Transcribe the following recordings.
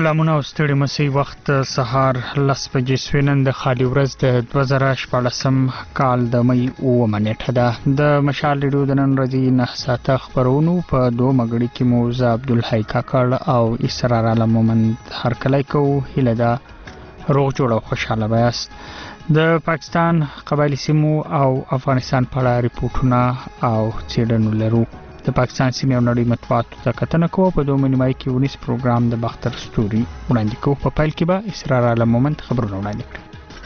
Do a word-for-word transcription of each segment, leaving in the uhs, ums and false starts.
سلامونه او ستړي مسي وخت سهار لس بجې شوې. نن د خالي ورځ د دوه زره شپاړسم کال د مۍ اوومه نیټه ده. د مشال ریډیو د نن ورځې نه ساعته خپرونو په دوه مګړي کې مو زه عبدالحی کاکړ او اسرار عالم مومند هرکلی کوو. هیله ده روغ جوړ او خوشحاله به یاست. د پاکستان قبایلي سیمو او افغانستان په اړه ریپورټونه او څېړنو لرو. د پاکستان سیمې او نړۍ مطبوعاتو ته کتنه کوو. په دوه نیمایي کې ونیس پروګرام د باختر ستوري وړاندې کوو. په پیل کې به اسرار عالم مومند خبرونه وړاندې کړي.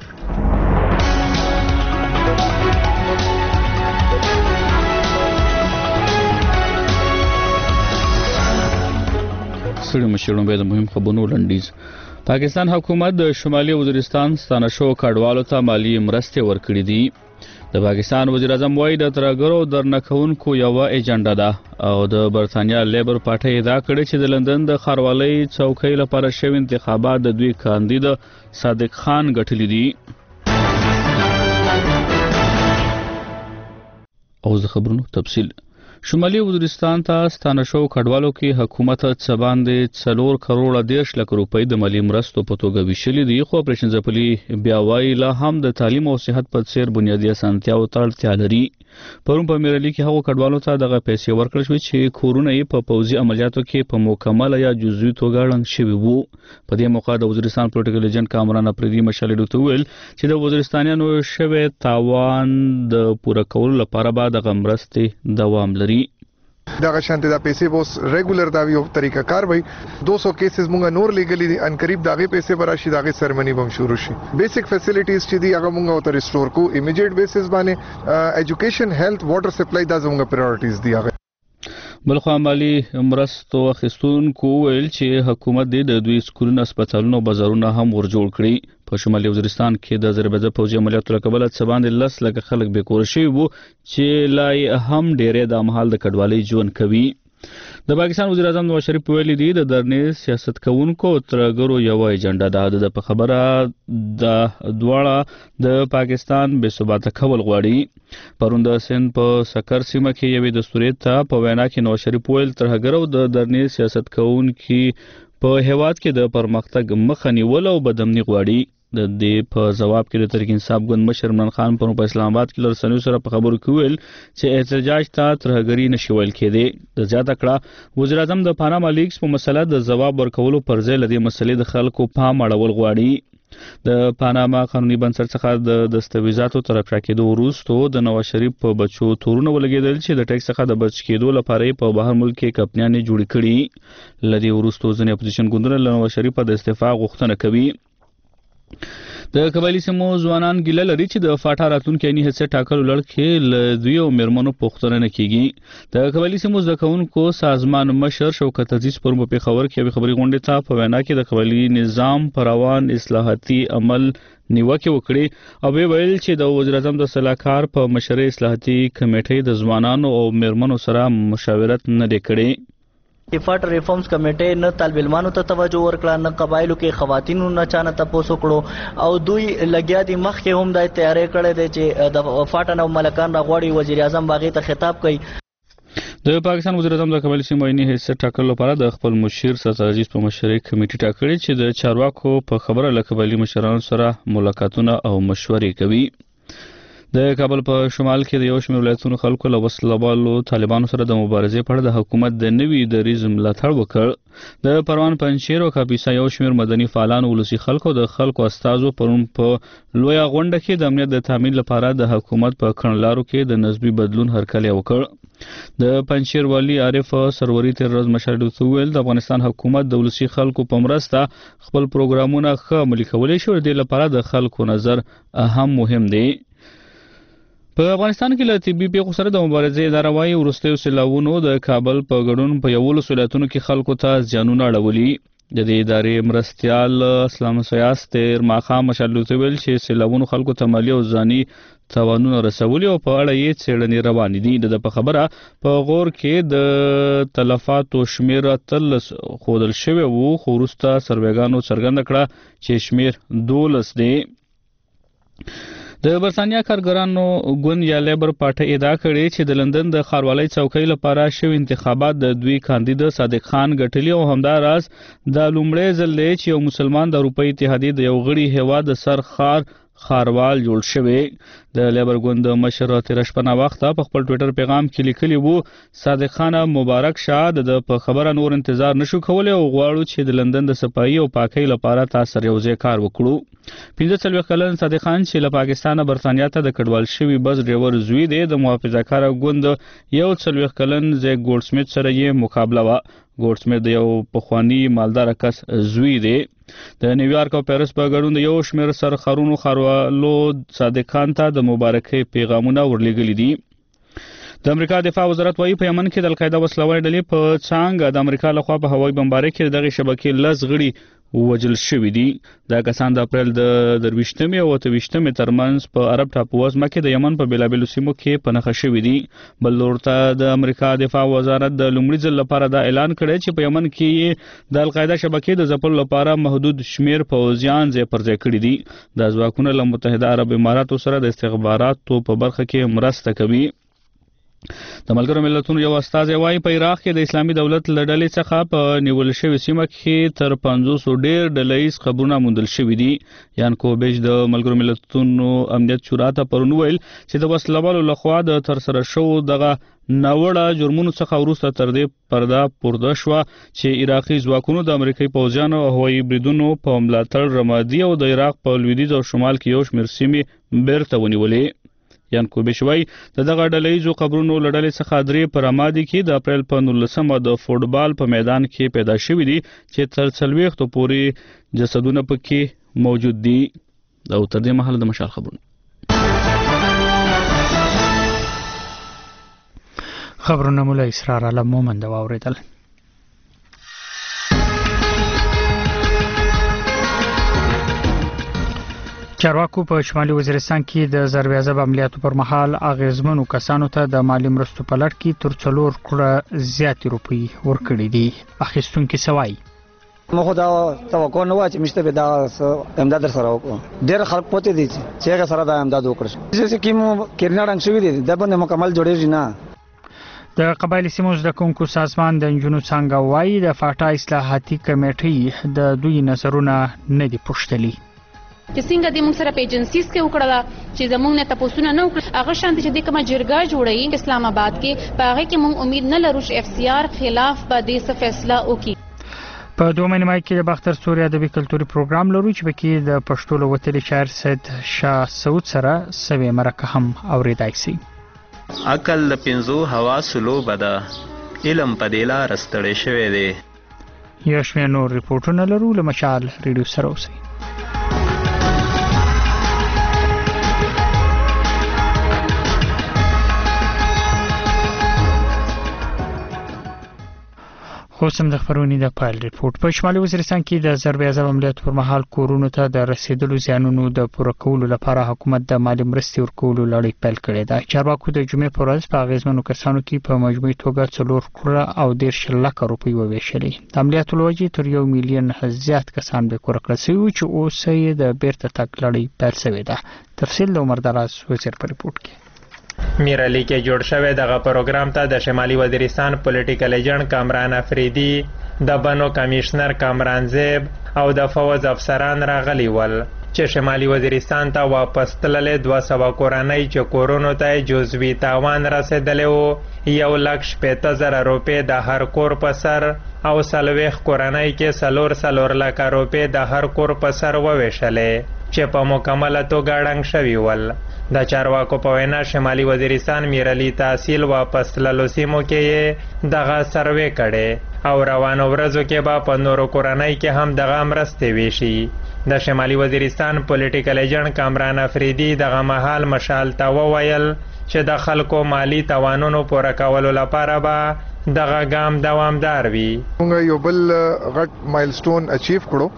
ستړي مشرونو به د مهم خبرونو لنډیز. پاکستان حکومت د شمالي وزیرستان ستانه شو کډوالو ته مالی مرستې ورکړې دي. د پاکستان وزیر اعظم وایي د ترهګرو درنکونکو یوه ایجنډا ده او د برتانیا لیبر پارټۍ ادعا کړې چې د لندن د ښاروالۍ څوکۍ لپاره شوي انتخابات د دوی کاندید صادق خان ګټلي دي. او د خبرونو تفصیل. شمالي وزیرستان ته ستانه شو کډوالو کې حکومت څه باندې څلور کروڑه دېرش لک روپۍ د مالی مرستو په توګه ویشلې دي. خو اپریشن ځپلي بیا وایي لا هم د تعلیم او صحت په څیر بنیادي اسانتیاو ته اړتیا لري. پرون په میرالي کې هغو کډوالو ته دغه پیسې ورکړل شوې چې کورونه یې په پوځي عملیاتو کې په مکمله یا جزوي توګه ړنګ شوي وو. په دې موقع د وزیرستان پولیټیکل ایجنټ کامران افریدي مشال ریډیو ته وویل چې د وزیرستانیانو شوی تاوان د پوره کولو لپاره به دغه مرستې دوام لري. دغه شانته د پیسې بوس ریګولر دا یو طریقه کار وای. دو سو کیسز مونږه نور لیګلی دي ان قریب دغه پیسې براشي دغه سرمنی بم شروع شي. بیسیک فیسیلیټیز چې دی هغه مونږه او ریسټور کو ایمیډیټ بیسس باندې. ایجوکیشن هیلث واټر سپلای دا زموږه پرایورټیز دي. هغه بلخو مالی مرستو اخیستونکو ویل چې حکومت د دوی سکولونو هسپتالونو او بازارونه هم ورجوړ کړي. په شمالي وزیرستان کې د ضربه پوځي عملیاتو له کبله څه باندې لس لکه خلک بېکوره شوي وو چې لا هم ډېری د مهال د کډوالۍ ژوند کوي. د پاکستان وزیر اعظم نواز شریف ویلي دي د درنې سیاست کوونکو ترهګرو یوه ایجنډا ده. د په خبره د دواړه د پاکستان بې ثباته کول غواړي. پرون د سند په سکر سیمه کې یوې دستورې ته په وینا کې نواز شریف ویل ترهګرو د درنې سیاست کوونکي په هیواد کې د پرمختګ مخه نیول او بدامني غواړي. د دې په جواب کې د تحریک انصاف ګوند مشر عمران خان پرون په اسلام آباد کې له رسنیو سره په خبرو کې ویل چې احتجاج ته ترهګري نشي ویل کېدی. د زیاته کړه وزیر اعظم د پاناما لیکس په مسله د جواب ورکولو پر ځای له دې مسلې د خلکو پام اړول غواړي. د پاناما قانوني بنسټ څخه د دستاویزاتو طرف کېدو وروسته د نواز شریف په بچو تورونه ولګېدل چې د ټیکس څخه د بچ کېدو لپاره په بهر ملک کې کمپنیانې جوړې کړي. له دې وروسته ځینې اپوزیشن ګوندونه له نواز شریف د استعفا غوښتنه کوي. د قبایلي سیمو ځوانان ګیله لري چې د فاټا راتلونکي عیني حیثیت ټاکلو لړ کې له دوی او میرمنو پوښتنه نه کیږي. د قبایلي سیمو زده کوونکو سازمان مشر شوکت عزیز پرون په پېښور کې یوې خبري غونډې ته په وینا کې د قبایلي نظام په روان اصلاحاتي عمل نیوکې وکړي او ویل چې د وزیر اعظم د سلاکار په مشرۍ اصلاحاتي کمیټې د ځوانانو او میرمنو سره مشاورت نه دی کړی. فاټ ریفارمز کمیټې نه طالب علمانو ته توجه ورکړه نه قبایلو کې خواتینو نه چانه تاسو کړو او دوی لګیا دي مخکې هم د تیاری کړی دی چې د فاټ نو ملکان راغواړي وزیر اعظم باغې ته خطاب کوي. د پاکستان وزیر اعظم د قبایلي سیمو عیني حیثیت ټاکلو لپاره د خپل مشیر سرتاج عزیز په مشرۍ کمیټې ټاکلې چې د چارواکو په خبره له قبایلي مشرانو سره ملاقاتونه او مشورې کوي. د کابل په شمال کې د یو شمېر ولایتونو خلکو له وسلهوالو طالبانو سره د مبارزې په اړه د حکومت د نوي دریځ ملاتړ وکړ. د پروان پنجشیر او کاپیسا یو شمېر مدني فعالانو ولسي خلکو د خلکو استازو پرون په لویه غونډه کې د امنیت د تامین لپاره د حکومت په کړنلارو کې د نسبي بدلون هرکلی وکړ. د پنجشیر والی عارف سروري تیر ورځ مشال ریډیو ته ویل د افغانستان حکومت د ولسي خلکو په مرسته خپل پروګرامونه ښه عملي کولی شي. د دې لپاره د خلکو نظر اهم مهم دی. په افغانستان کې له طبي پیښو سره د مبارزې اداره وایي وروستیو سیلابونو د کابل په ګډون په یولسو ولایتونو کې خلکو ته زیانونه اړولي. د دې ادارې مرستیال اسلام سیاس تیر ماښام مشال ریډیو ته ویل چې سیلابونو خلکو ته مالي او ځاني تاوانونه رسولي او په اړه یې څېړنې روانې دي. د په خبره په غور کې د تلفاتو شمېر اتلس ښودل شوی وو خو وروسته سروېګانو څرګنده کړه چې شمېر دولس دی. د برتانیا کارګرانو ګوند یا لیبر پارټي ادعا کړې چې د لندن د ښاروالۍ څوکۍ لپاره شوي انتخابات د دوی کاندید صادق خان ګټلي او همداراز د لومړي ځل دی چې یو مسلمان د اروپאי اتحادیې د یو غړي هیواد د سر خار خاروال جوړ شوی. د لیبر ګوند مشر تیر شپه نا وخت په خپل ټوئیټر پیغام کې لیکلی وو صادق خان مبارک شه د په خبره نور انتظار نشو کولای او غواړو چې د لندن د صفایي او پاکۍ لپاره تاسو یو ځای کار وکړو. پنځه څلوېښت کلن صادق خان چې له پاکستانه برتانیا ته د کډوال شوي بس ډریور زوی دی د محافظه‌کار ګوند یو څلوېښت کلن زیک ګولډ سمیت سره یې مقابله وه. ګولډ سمیت د یو پخوانی مالدار کس زوی دی. د نیویارک او پیرس په ګډون د یو شمېر سرخارونو ښاروالو صادق خان ته د مبارکۍ پیغامونه ورلېږلي دي. د امریکا دفاع وزارت وايي په یمن کې د القاعده وسلوالې ډلې په څانګه د امریکا لخوا په هوایي بمبارۍ کې دغه شبکې لس غړي وجل شوي دي. دا کسان د اپریل د درویشتمې او اتهویشتمې ترمنځ په عرب ټاپو وزمه کې د یمن په بیلابیلو سیمو کې په نښه شوي دي. بل لور ته د امریکا دفاع وزارت د لومړي ځل لپاره دا اعلان کړی چې په یمن کې د القاعده شبکې د ځپلو لپاره محدود شمیر پوځیان ځای پر ځای کړي دي. دا ځواکونه له متحده عرب اماراتو سره د استخباراتو په برخه کې مرسته کوي. د ملګرو ملتونو یو استازی وايي په عراق کې د اسلامي دولت له ډلې څخه په نیول شوې سیمه کې تر پنځوسو ډېر ډلهییز قبرونه موندل شوي دي. یان کوبیج د ملګرو ملتونو امنیت شورا ته پرون ویل چې د وسلوالو لخوا د ترسره شوو دغه ناوړه جرمونو څخه وروسته تر دې پرده پورته شوه چې عراقي ځواکونو د امریکایي پوځیانو او هوایي بریدونو په ملاتړ رمادي او د عراق په لویدیځ او شمال کې یو شمېر سیمې بیرته ونیولې. یان کوبیش وایي د دغه ډلهییزو قبرونو له ډلې څخه درې په رمادي کې د اپریل په نولسمه د فوټبال په میدان کې پیدا شوي دي چې تر څلوېښتو پورې جسدونه پکې موجود دي. او تر دې مهاله د مشال خبرونه خبرونه مولا اسرار علم مومند واوریدل. چارواکو په شمالي وزیرستان کې د ضربه‌ضرب عملیاتو پر مهال اغیزمنو کسانو ته د مالی مرستو په لړ کې تر څلور کروړه زیاتې روپۍ ورکړي دي. اخیستونکي سوای مخ دا توقع نه و چې مشته به دا امداد سره وکړو. ډېر خلک پته دي چې هغه سره دا امداد وکړي. چې کوم کېرناډنګ شوی دي د باندې مکمل جوړېږي نه. د قبایلی سیمو زده کوونکو سازمان د انجونو څنګه وایي د فاټا اصلاحاتي کمیټې د دوی نظرونه نه دي پوښتلي. چې څنګه د موږ سره په ایجنسیز کې وکړه چې زموږ نه تاسو نه نو هغه شانت چې د کومه جرګه جوړی اسلام آباد کې په هغه کې موږ امید نه لرو چې اف سی آر خلاف به د څه فیصله وکړي. په دوه مې مای کې د باختر سوریا د کلتوري پروګرام لرو چې پکې د پښتو لوتلي شاعر سید شاه سعود سره سوي مرکه هم اوریدای شي. عقل د پنځو حواسو لوبه ده، علم په دې لاره ستړی شوی دی. یو شمېر نور ریپورټونه لرو له مشال ریډیو سره اوسئ. اوس هم د خبرونې د پایل ریپورت. په شمالي وزیرستان کې د ضربه‌ضرب عملیاتو پر مهال کورونو ته د رسیدلو زیانونو د پوره کولو لپاره حکومت د مالی مرستې ورکولو لړۍ پیل کړې ده. چارواکو د جمعې په ورځ په اغیزمنو کسانو کې په مجموعي توګه څلور کروړه او دېرش لکه روپۍ وویشلې. د عملیاتو له وجې تر یو میلیون زیات کسان بې کوره کړل شوي چې اوس یې د بیرته تګ لړۍ پیل شوې ده. تفصیل د عمر دراز وزیر په ریپورت کې. میرعلی کې جوړ شوی دغه پروګرام ته د شمالي وزیرستان پولیټیکل ایجنټ کامران افریدي، د بنو کمشنر کامران زیب او د فوز افسران راغلي ول چې شمالي وزیرستان ته واپس تللې دوه سوه کورنۍ چې کورونو ته جزوي تاوان رسېدلی و یو لک شپېته زره روپۍ د هر کور په سر او څلوېښت کورنۍ کې څلور څلور لکه روپۍ د هر کور په سر وویشلې چې په مکمله توګه ړنګ شوي ول. د چارواکو په وینا شمالي وزیرستان میرعلی تحصیل واپس تللو سیمو کې دغه سروې کړي او روانو ورځو کې به په نورو کورنۍ کې هم دغه مرستې ویشي. د شمالي وزیرستان پولیټیکل ایجنټ کامران افریدي دغه مهال مشال ته وویل چې د خلکو مالی توانونو پوره کولو لپاره به دغه ګام دوامدار وي. موږ یو بل غټ مایلسټون اچیو کړو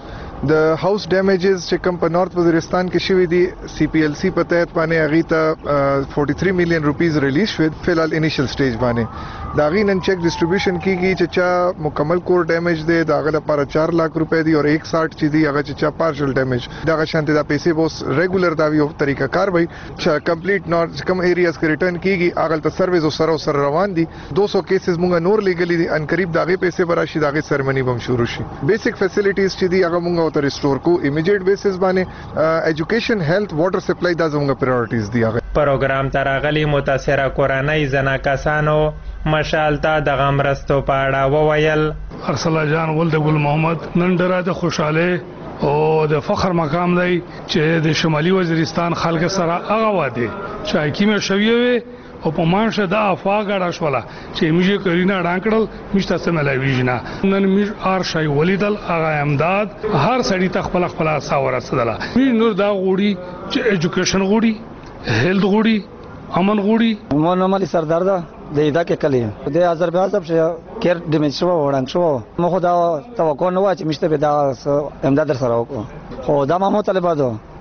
د هاوس ډیمیجز چې کوم په نارث وزیرستان کې شوی دي سی پی ایل سی په تحت باندې هغه ته تیالیس میلیون روپیز ریلیز شوی فلال انیشل سټیج باندې دا غي نن چیک ډیسټریبیوشن کیږي چې چا مکمل کور ډیمیج دی دا غل لپاره چار لک روپے دی او ایک ساٹھ چې دی هغه چې چا پارشل ډیمیج دا شانته دا پیسې بوس ریګولر دا یو طریقه کار وي چې کمپلیټ نارث کم ایریاز کې ریټرن کیږي هغه ته سرویس او سره سره روان دي دو سو کیسز مونږ نور لګلې دي ان قریب دا غي پیسې براشي دا غي سرمنی بم شروع شي بیسیک فیسیلیټیز چې دی هغه مونږ او ریسټور کو امیډیټ بیسس باندې ایجوکیشن هیلث واټر سپلای دا زموږ پرایورټیز دي هغه پروګرام ته راغلي متاثره کورنۍ زنا کسانو مشال ته د غمرستو په اړه وویل ارسلا جان ولد ګل محمد نن ډېره خوشاله او د فخر مقام دی چې د شمالي وزیرستان خلک سره هغه واده چې حکیم شویوي او په مانشه دا افاګه راشوله چې موږ کرینا ډانکړل مشته سملای ویجنا نن موږ ار شای ولیدل هغه امداد هر سړی ته خپل خپل ساوره سدله موږ نور دا غوړي چې ایجوکیشن غوړي هیلث غوړي امن غوړي مو نومالي سردار دا د ادا کې کلی د آذربایجان څخه کیر ډیمیج شو وړاند شو مخه دا توقع نه و چې مشته به دا امداد سره وکړو خو دا مو طالبانو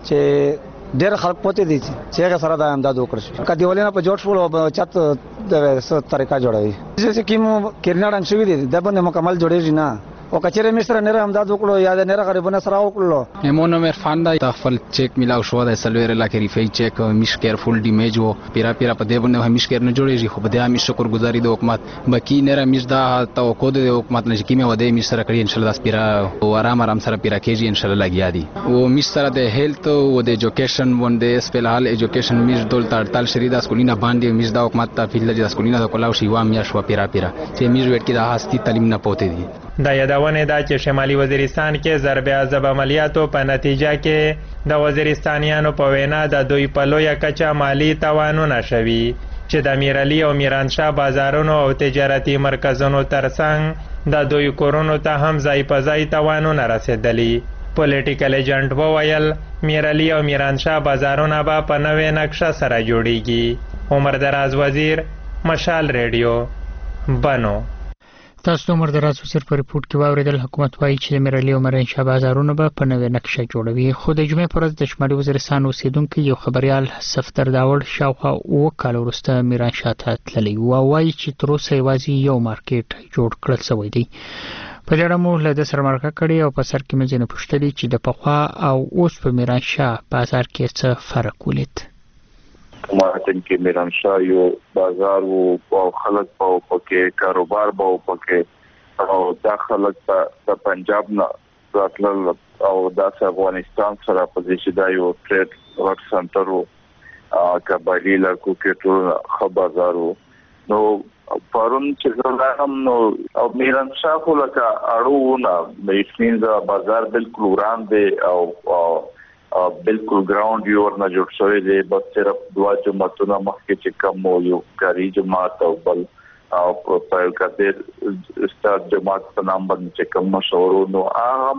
چې ډېر خلک پته دي چې هغه سره د امداد وکړي کدی ولینه په جوړ شو او چت د څه طریقه جوړوي چې کیمو کیرناډان شوی دي د باندې مکمل جوړیږي نه او کچره مصر نه امداد وکړو یا د نه غریبانو سره وکړو ایمونو عرفان دا خپل چیک ملاو شو د سلویر لا کې ریفای چیک مش کیرفول ډیمیج او پیرا پیرا په دې باندې همیش کېر نه جوړیږي خو بده همیش شکر گزاري د حکومت بکی نه مش دا توقع د حکومت نه کیمه وده مش سره کړی ان شاء الله پیرا او آرام آرام سره پیرا کېږي ان شاء الله لګیا دي او مش سره د هیلث او د ایجوکیشن باندې سپیشل ایجوکیشن مش دول تړتل شریدا سکولینا باندې مش دا حکومت ته فیل د سکولینا د کولاو شی وام یا شو پیرا پیرا چې مش وټ کې د هستی تعلیم نه پوتې دي دا یادونه دا چې شمالي وزیرستان کې ضرب عذاب عملیاتو په نتیجه کې د وزیرستانیانو په وینا د دوی په لویه کچه مالی تاوانونه شوي چې د میرعلي او میرانشاه بازارونو او تجارتي مرکزونو ترڅنګ د دوی کورونو ته هم ځای په ځای تاوانونه رسېدلي پولیټیکل ایجنټ وویل میرعلي او میرانشاه بازارونه به په نوې نقشه سره جوړیږي عمر دراز وزیر مشال ریډیو بنو تاسو د عمر دراز وزیر په ریپورت کې واوریدل حکومت وایي چې د میرعلي او میرانشاه بازارونه به په نوې نقشه جوړوي خو د جمعې پر ورځ د شمالي وزیرستان اوسیدونکي یو خبريال صفدر داوړ شاوخوا اوه کاله وروسته میرانشاه ته تللی و او وایي چې تر اوسه یوازې یو مارکیټ جوړ کړل شوی دی په دې اړه مو له د سره مرکه کړې او په سر کې مې ځینې پوښتلي چې د پخوا او اوس په میرانشاه بازار کې څه فرق ولید مارتن کې میرانشاه یو بازار وو او خلک په پکې کاروبار به پکې او دا خلک په پنجاب نه راتلل او د افغانستان سره په دې چې دا یو ټریډ ورک سنټر وو کابلی لکو کې ټول خبردار وو نو پرون چې زراهم نو او میرانشاه خو لکه اړو نه د اسمینځ بازار بالکل وران دی او بالکل ګراوند یو ورنه جوړ شوی دی بس صرف دوا جماعتونه مخکې چې کم یو کاری جماعت او بل او په کډیر ستار جماعت په نام باندې چې کم مشورو نو هغه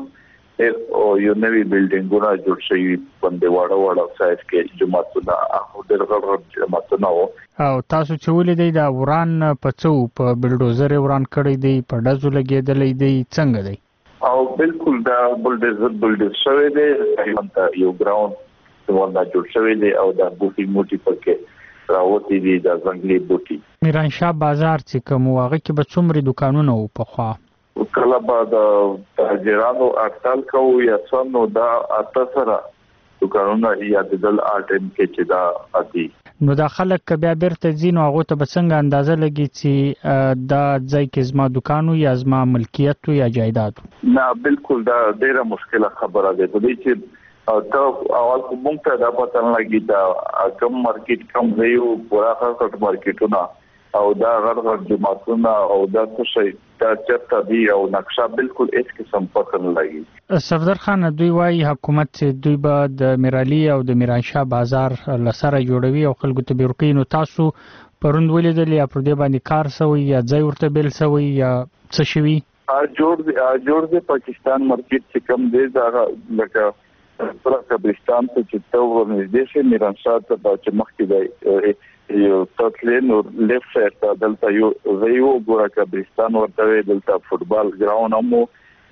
او یو نوی بلډینګونه جوړ شوی باندې واړه واړه سایز کې جماعتونه هغه ډېر غړ جماعتونه او تاسو چې ولې دا وران په څو په بلډوزر وران کړی دی په دزو لګیدلې دی څنګه دی او بالکل دا بلډوزر بلډوزر شوی دی ایمنه یو ګراوند څنګه جوړ شوی دی او دا بوټي موټي پکې راوتی دي د ځنګلي بوټي میرانشاه بازار چې کوم واغه کې به څومره دکانونه وو په خوا کله به د تاجرانو اټکل کوو یا څنګه دا اته سره دکانونه یا د دل اټم کې چې دا اتی نو دا خلک بیا بیرته ځینو هغه ته به څنګه اندازه لګي چې دا ځای کې زما دکانو یا زما ملکیت یا جایداد نه بالکل دا ډیره مشکله خبره ده د دې چې ته اول کوم ته دا پته نه لګي دا کم مارکیټ کم ویو پورا خاص مارکیټونه او دا غړ غړ جماعتونه او دا څه شي دا چرته دی او نقشه بالکل هیڅ قسم پته نه لګي صفدر خان دوی وايي حکومت چې دوی به د میرعلي او د میرانشاه بازار لسره جوړوي او خلکو ته بیرقي نو تاسو پروند ولیدل یا پر دې باندې کار سوی یا ځای ورته بیل سوی یا څه شوی جوړ دی جوړ دی پاکستان مارکیټ چې کم دی دا لکه پر قبرستان ته چې تو ورنږدې شي میرانشاه ته چې مخکې دی یو تطلین او لیفت سایډ ته دلته یو ویو ګورا قبرستان ورته دلته فوتبال ګراوند هم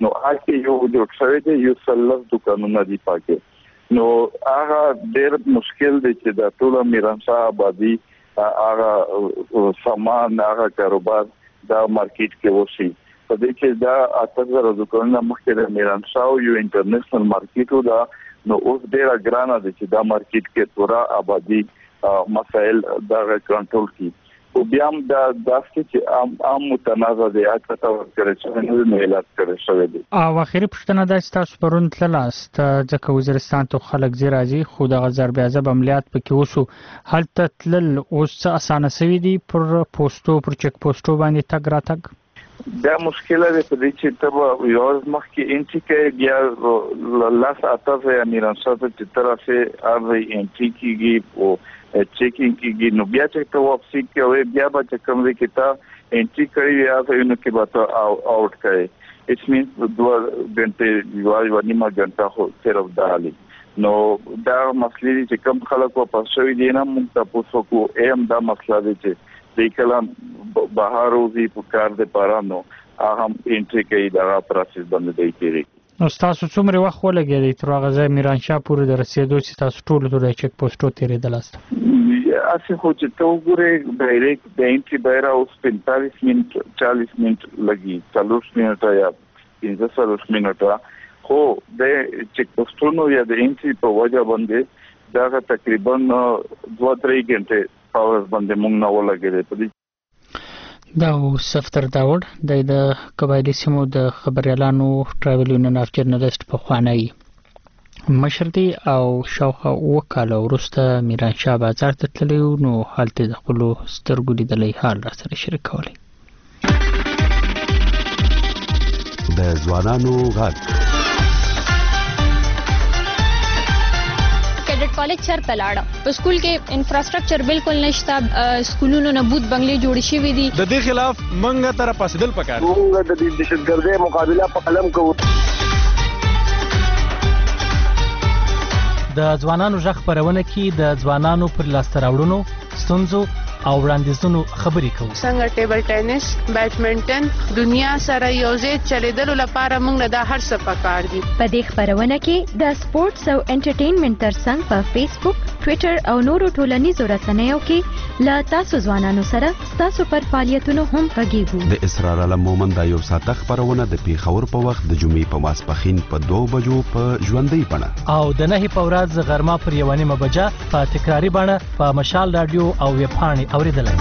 نو هغه یو جوړ شوی دی یو سلف دکانونه دي پاکه نو هغه ډېر مشکل دی چې د ټول میرانشاه آبادی هغه سامان هغه کاروبار دا مارکیټ کې وشي په دې کې دا اته زره دکانونه مخکې د میرانشاه یو انټرنیشنل مارکیټ دا نو اوس ډېر ګرانه دي چې دا مارکیټ کې پورا آبادی مسائل دا کنټرول کی او بیا هم دا داسې چې عام عام متنازع دي اته تا ورکړل شوی نو اعلان کړی شوی دی او اخیری پښتنه د تاسو پرون تلاست ځکه وزیرستان ته خلک زی راځي خو د غزر بیازب عملیات پکې وسو هلته تلل اوس اسانه سوي دي پر پوسټو پر چک پوسټو باندې تګ راتګ دا مشکله ده په دې چې ته یو مخکې انټي کې بیا لاس اته یا میرانشاه ته طرفه اوی انټي کېږي او چیکینګ کېږي نو بیا چې ته واپسی کوي بیا به چې کوم ځای کې ته انټری کوي یا ته نو کې به ته آوټ کوي اټس مینز دوه غنټې یو نیمه غنټه خو صرف دالي نو دا مسلې چې کوم خلک واپس شوي دي نه موږ تاسو کو ایم دا مسله دي چې د کلام بهر وزي په کار د پارانو هغه انټری کوي دا پروسس باندې دی کېږي نو تاسو څومره وخت ولګیدئ تر هغه ځای میرانشاه پورې د رسیدو چې تاسو ټول ته چک پوسټو تیرېدلاست اسی خو چې ته وګورې ډایرکټ د انټری بایره اوس پنځه منټ چالیس منټ لګي څلور منټه یا پنځه منټه خو د چک پوسټونو یا د انټری په وجه باندې دا تقریبا دوه درې غنټې پاور باندې موږ نه ولګېدل په دا سفتر داوود د قبایلی سیمو د خبريالانو ټراول یونین اف جرنالست په خوانی مشر دی او شاوخه وکاله ورسته میرانشاه بازار ته تللی نو حالت د خپل سترګو لیدلې حال را سره شریکولی د ځوانانو غږ کالج چرته لاړه په سکول کې انفراستراکچر بالکل نشته سکولونو نه بوت بنگلې جوړ شوي دي د دې خلاف منګه تر پاسدل پکار موږ د دې دهشتګردۍ مقابله په قلم کوو د ځوانانو ژغ خپرونه کې د ځوانانو پر لاسته راوړنو ستونزو او وړاندیزونو خبرې کوو څنګه ټیبل ټینس بیډمنټن دنیا سره یوځای چلیدلو لپاره موږ دا هر څه پکار دي په دې خبرونه کې د سپورتس او انټرټینمنټ ترڅنګ په فیسبوک ټوئیټر او نورو ټولنیزو رسنیو کې لا تاسو ځوانانو سره تاسو پر فعالیتونو هم غږیږو د اسرار علم مومن دا یو ساعته خبرونه د پیښور په وخت د جمعې په ماسپښین په دوه بجو په ژوندۍ بڼه او د نهي په ورځ غرمه پر یوه نیمه بجه په تکراري بڼه په مشال رادیو او ویبپاڼې اوریدلای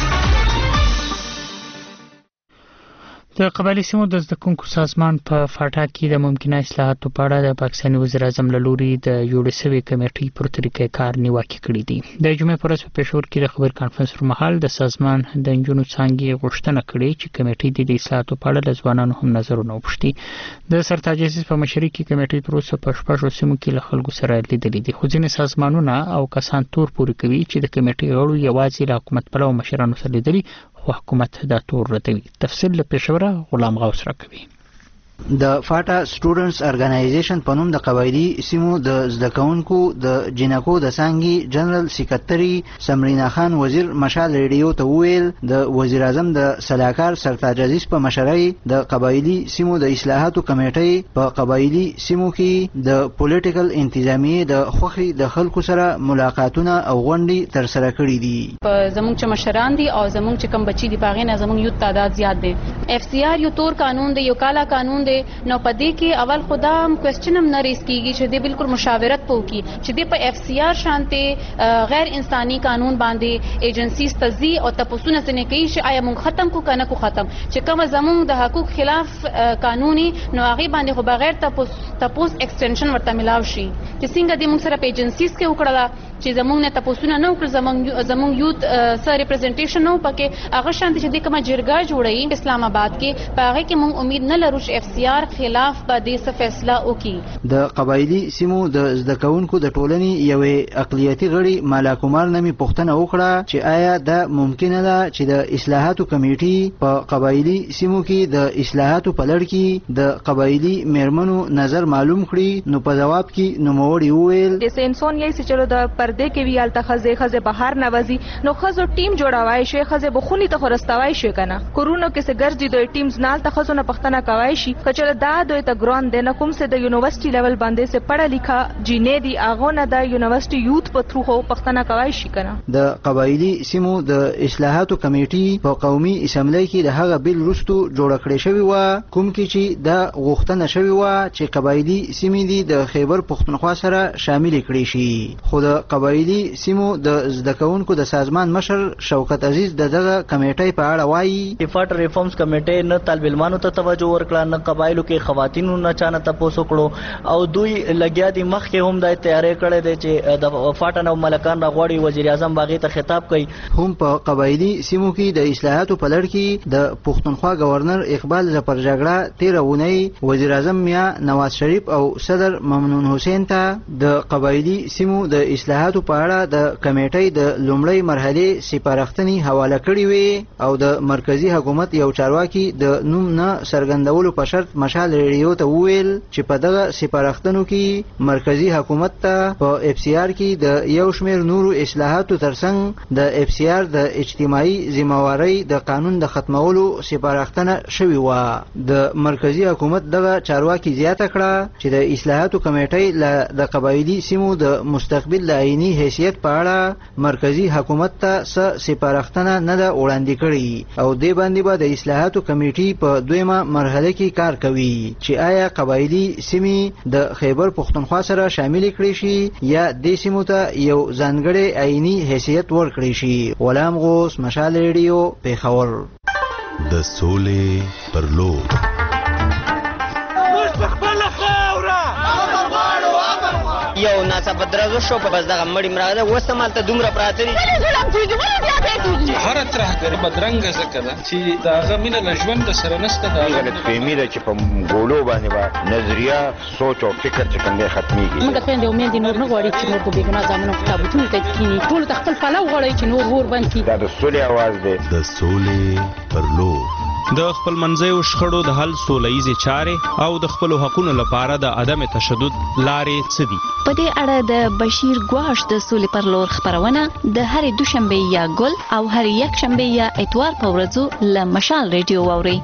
د قبایلی سیمو د زده کوونکو سازمان په فاټا کې د ممکنه اصلاحاتو په اړه د پاکستاني وزیر اعظم له لوري د جوړې شوې کمیټې پر طریقې کار نیوکې کړې دي د جمعې په ورځ په پېښور کې د خبر کانفرنس پر مهال د سازمان د نجونو څانګې غوښتنه کړې چې کمیټې د اصلاحاتو په اړه له ځوانانو هم نظرونه وپوښتي د سرتاج عزیز په مشرۍ کې کمیټې تر اوسه په شپږو سیمو کې له خلکو سره لیدلې دي خو ځینې سازمانونه او کسان تور پورې کوي چې د کمیټې غړو یوازې له حکومت پلو مشرانو سره لیدلي خو حکومت دا تور ردوي تفصیل له پېښوره غلام غوث راکوي د فاټا سټوډنټس ارګنایزیشن په نوم د قبایلی سیمو د زده کوونکو د جنکو د څانګې جنرال سکرټري سمرینا خان وزیر مشال ریډیو ته وویل د وزیر اعظم د سلاکار سرتاج عزیز په مشرۍ د قبایلی سیمو د اصلاحاتو کمیټې په قبایلی سیمو کې د پولیټیکل انتظامیې د خوخي د خلکو سره ملاقاتونه او غونډې تر سره کړې دي په زموږ چې مشران دي او زموږ چې کم بچي دي باغې نه زموږ یو تعداد زیات دي اف سی آر یو تور قانون دی یو کالا قانون دی نو پدې کې اول خدام کوېسچن هم نه ریس کیږي چې دې بالکل مشاورت پو کی چې دې په اف سی آر شانته غیر انساني قانون باندې ایجنسیز تزي او تاسو نه سنې کوي چې آیا مونږ ختم کو کنه کو ختم چې کوم زموږ د حقوق خلاف قانوني نو هغه باندې خو بغیر تاسو تاسو ایکسټنشن ورته ملاو شي چې څنګه دې موږ سره په ایجنسیز کې وکړه چې زموږ نه تاسو نه وکړ زموږ زموږ یوت سره ریپرزنټیشن نو پکې هغه شانته چې دې کومه جرګه جوړی اسلام آباد کې په هغه کې مونږ امید نه لرو چې اف سی آر خلاف به دې څه فیصله وکړي د قبایلی سیمو د زده کوونکو د ټولنې یوې اقلیتي غړي مالا کومار نامي پوښتنه وکړه چې آیا دا ممکنه ده چې د اصلاحاتو کمیټې په قبایلی سیمو کې د اصلاحاتو په لړ کې د قبایلی میرمنو نظر معلوم کړي نو په جواب کې نوموړي وویل जैसे इंसान यही से चलो द पर کارکردې کوي هلته ښځې ښځې بهر نه وځي نو ښځو ټیم جوړوای شي ښځې به خونې ته خو رسوای شي که نه کورونو کې څه ګرځي دوی ټیمز نه هلته ښځو نه پوښتنه کوای شي که چېرې دا دوی ته ګران دی نه کوم څه د یونیورسټي لیول باندې څه پړه لیکه جینې دي هغو نه د یونیورسټي یوت په تھرو خو پوښتنه کوای شي که نه د قبایلي سیمو د اصلاحاتو کمیټې په قومي اسمبلی کې د هغه بیل وروستو جوړه کړې شوې وه کوم کې چې دا غوښتنه شوې وه چې قبایلي سیمې دي د خیبر پښتونخوا سره شاملې کړې شي خو د قبایلي سیمو د زده کوونکو د سازمان مشر شوکت عزیز د دغه کمیټې په اړه وایي فاټ ریفارمز کمیټې نه طالب علمانو ته توجه ورکړه نه قبایلو کې خواتینو نه چانه تپوس وکړو او دوی لګیا دي مخکې هم د تیاری کړی دی چې د فاټ نه ملکان راغواړي وزیر اعظم باغې ته خطاب کوي هم په قبایلي سیمو کې د اصلاحاتو په لړ کې د پښتونخوا گورنر اقبال ظفر جګړه تیره اونۍ وزیر اعظم میا نواز شریف او صدر ممنون حسین ته د قبایلي سیمو د اصلاحاتو په اړه د کمیټې د لومړۍ مرحلې سپارښتنې حواله کړې وې او د مرکزی حکومت یو چارواکي د نوم نه څرګندولو په شرط مشال ریډیو ته وویل چې په دغه سپارښتنو کې مرکزی حکومت ته په اف سی آر کې د یو شمېر نورو اصلاحاتو ترڅنګ د اف سی آر د اجتماعي ذمہوارۍ د قانون د ختمولو سپارښتنه شوې وه د مرکزی حکومت دغه چارواکي زیاته کړه چې د اصلاحاتو کمیټې له د قبایلي سیمو د مستقبل د عیني حیثیت په اړه مرکزی حکومت ته څه سپارښتنه نه ده وړاندې کړې او دې باندې به د اصلاحاتو کمیټې په دویمه مرحله کې کار کوي چې آیا قبایلي سیمې د خیبر پښتونخوا سره شامل کړي شي یا دې سیمو ته یو ځانګړی عیني حیثیت ورکړي شي غلام غوث مشال ریډیو پیښور د سولې پر لور یو ناڅاپه درزه شو په بس دغه مړی مراغه اوس هم هلته دومره پراته دي هره ترهګري بدرنګه ځکه ده چې د هغه مینه له ژونده سره نشته د غلطفهمي ده چې په ګولو باندې به نظریه سوچ او فکر چې کوم دی ختمیږي موږ خویندې او میندې نور نه غواړي چې نور په بېګناه ځانونه په تابوتونو ته کښېني ټولو ته خپل پلو غواړي چې نور اور بند کړي دا د سولې اواز دی د سولې پر لور د خپل منځیو شخړو د حل سوله ییزې چارې او د خپلو حقونو لپاره د عدم تشدد لارې څه دي په دې اړه د بشیر ګواش د سولې پر لور خپرونه د هرې دوشنبې یا ګل او هرې یکشنبې یا اتوار په ورځو له مشال ریډیو واورئ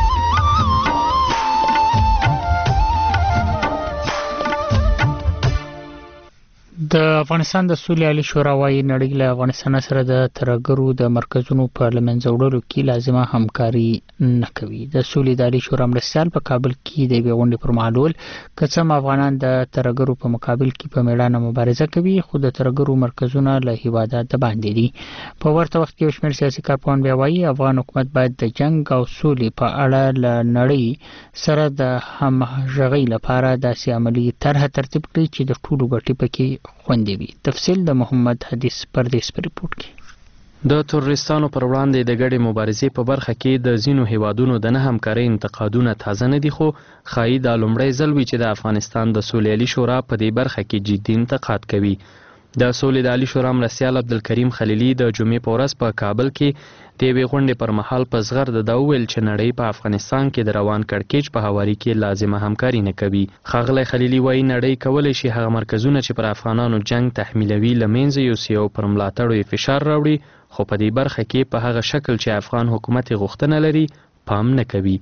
د افغانستان د سولې عالی شورا وايي نړۍ له افغانستان سره د ترهګرو د مرکزونو په له منځه وړلو کې لازمه همکاري نه کوي د سولې د عالی شورا مرستیال په کابل کې د یوې غونډې پر مهال وویل که څه هم افغانان د ترهګرو په مقابل کې په میړانه مبارزه کوي خو د ترهګرو مرکزونه له هیواده د باندې دي په ورته وخت کې یو شمېر سیاسي کارپوهان بیا وايي افغان حکومت باید د جنګ او سولې په اړه له نړۍ سره د همغږۍ لپاره داسې عملي طرحه ترتیب کړي چې د ټولو ګټې پکې خوندې وي تفصیل د محمد حدیث پردیس په ریپورت کې د تروریستانو پر وړاندې د ګډې مبارزې په برخه کې د ځینو هیوادونو د نه همکارۍ انتقادونه تازه نه دي خو ښایي دا لومړی ځل وي چې د افغانستان د سولې عالی شورا په دې برخه کې جدي انتقاد کوي د سولې د عالی شورا مرستیال عبدالکریم خلیلي د جمعې په ورځ په کابل کې د یوې غونډې پر مهال په زغر د دا وویل چې نړۍ په افغانستان کې د روان کړکېچ په هواري کې لازمه همکاري نه کوي ښاغلی خلیلي وایي نړۍ کولی شي هغه مرکزونه چې پر افغانانو جنګ تحمیلوي له منځه یوسي او پر ملاتړو یې فشار راوړي خو په دې برخه کې په هغه شکل چې افغان حکومت غوښتنه لري پام نه کوي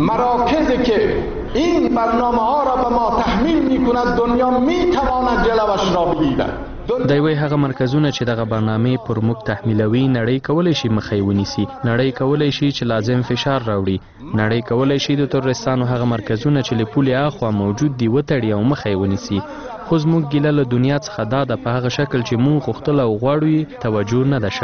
مراکزی که این برنامه ها را به ما تحمیل می کند دنیا می تواند جلوش را بگیرد د یوې هغه مرکزونه چې دغه برنامې پر موږ تحمیلوي نړۍ کولی شي مخه یې ونیسي نړۍ کولی شي چې لازم فشار راوړي نړۍ کولی شي د تروریستانو هغه مرکزونه چې له پولې اخوا موجود دي وتړي او مخه یې ونیسي خو زموږ ګیله له دنیا څخه دا ده په هغه شکل چې موږ غوښتل او غواړو توجه نه ده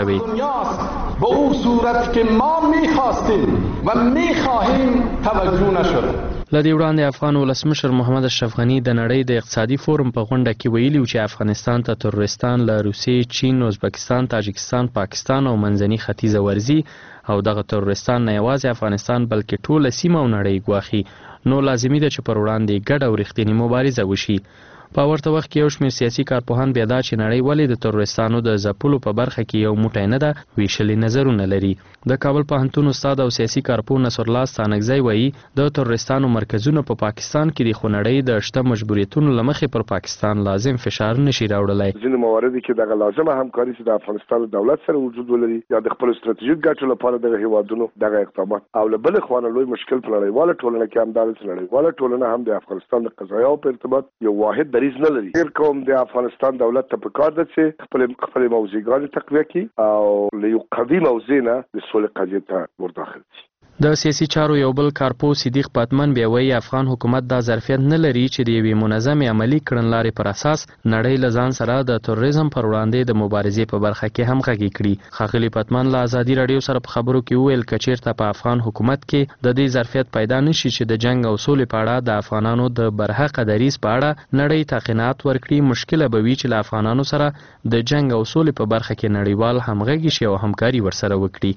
شوې به او صورت که ما میخواستیم و میخواهیم توجه نشد له دې وړاندې افغان ولسمشر محمد اشرف غني د نړۍ د اقتصادي فورم په غونډه کې ویلي و چې افغانستان ته تروریستان له روسیې چین ازبکستان تاجکستان پاکستان او منځني ختیځه ورځي او دغه تروریستان نه یوازې افغانستان بلکې ټوله سیمه او نړۍ ګواښي نو لازمي ده چې پر وړاندې ګډه او رښتینې مبارزه وشي په ورته وخت کې یو شمېر سیاسي کارپوهان بیا دا چې نړۍ ولې د تروریستانو د ځپلو په برخه کې یو موټی نه ده ویشلي نظرونه لري. د کابل پوهنتون استاد او سیاسي کارپوه نصرالله ستانکزی وایي د تروریستانو مرکزونه په پاکستان کې دي، خو نړۍ د شته مجبوریتونو له مخې پر پاکستان لازم فشار نشي راوړلی. ځینې موارد کې دغه لازمه همکاري چې د افغانستان دولت سره وجود ولري یا د خپل ستراتیژیک ګټو لپاره دغه هیوادونو دغه اقدامات او له بلې خوا نه لوی مشکل په نړیواله ټولنه کې هم دا چې نړیواله ټولنه هم د افغانستان د قضایاو په ارتباط یو واحد دریځ نه لري. هر کوم د افغانستان دولت ته پکار ده چې خپل خپل موضوعګانې تقویه کړي او له یو قوي موضوع نه د سولې قضیې ته ور داخل شي. د سیاسي چارو یو بل کارپوه صدیق پاتمن بیا وایي افغان حکومت دا ظرفیت نه لري چې د یوې منظمې عملي کړنلارې پر اساس نړۍ له ځان سره د تروریزم پر وړاندې د مبارزې په برخه کې همغږي کړي. ښاغلي پاتمن له ازادي راډیو سره په خبرو کې وویل که چیرته په افغان حکومت کې د دې ظرفیت پیدا نشي چې د جنگ او سولې په اړه د افغانانو د برحقه دریځ په اړه نړۍ ته قناعت ورکړي، مشکله به وي چې له افغانانو سره د جنگ او سولې په برخه کې نړیوال همغږي شي او همکاري ورسره وکړي.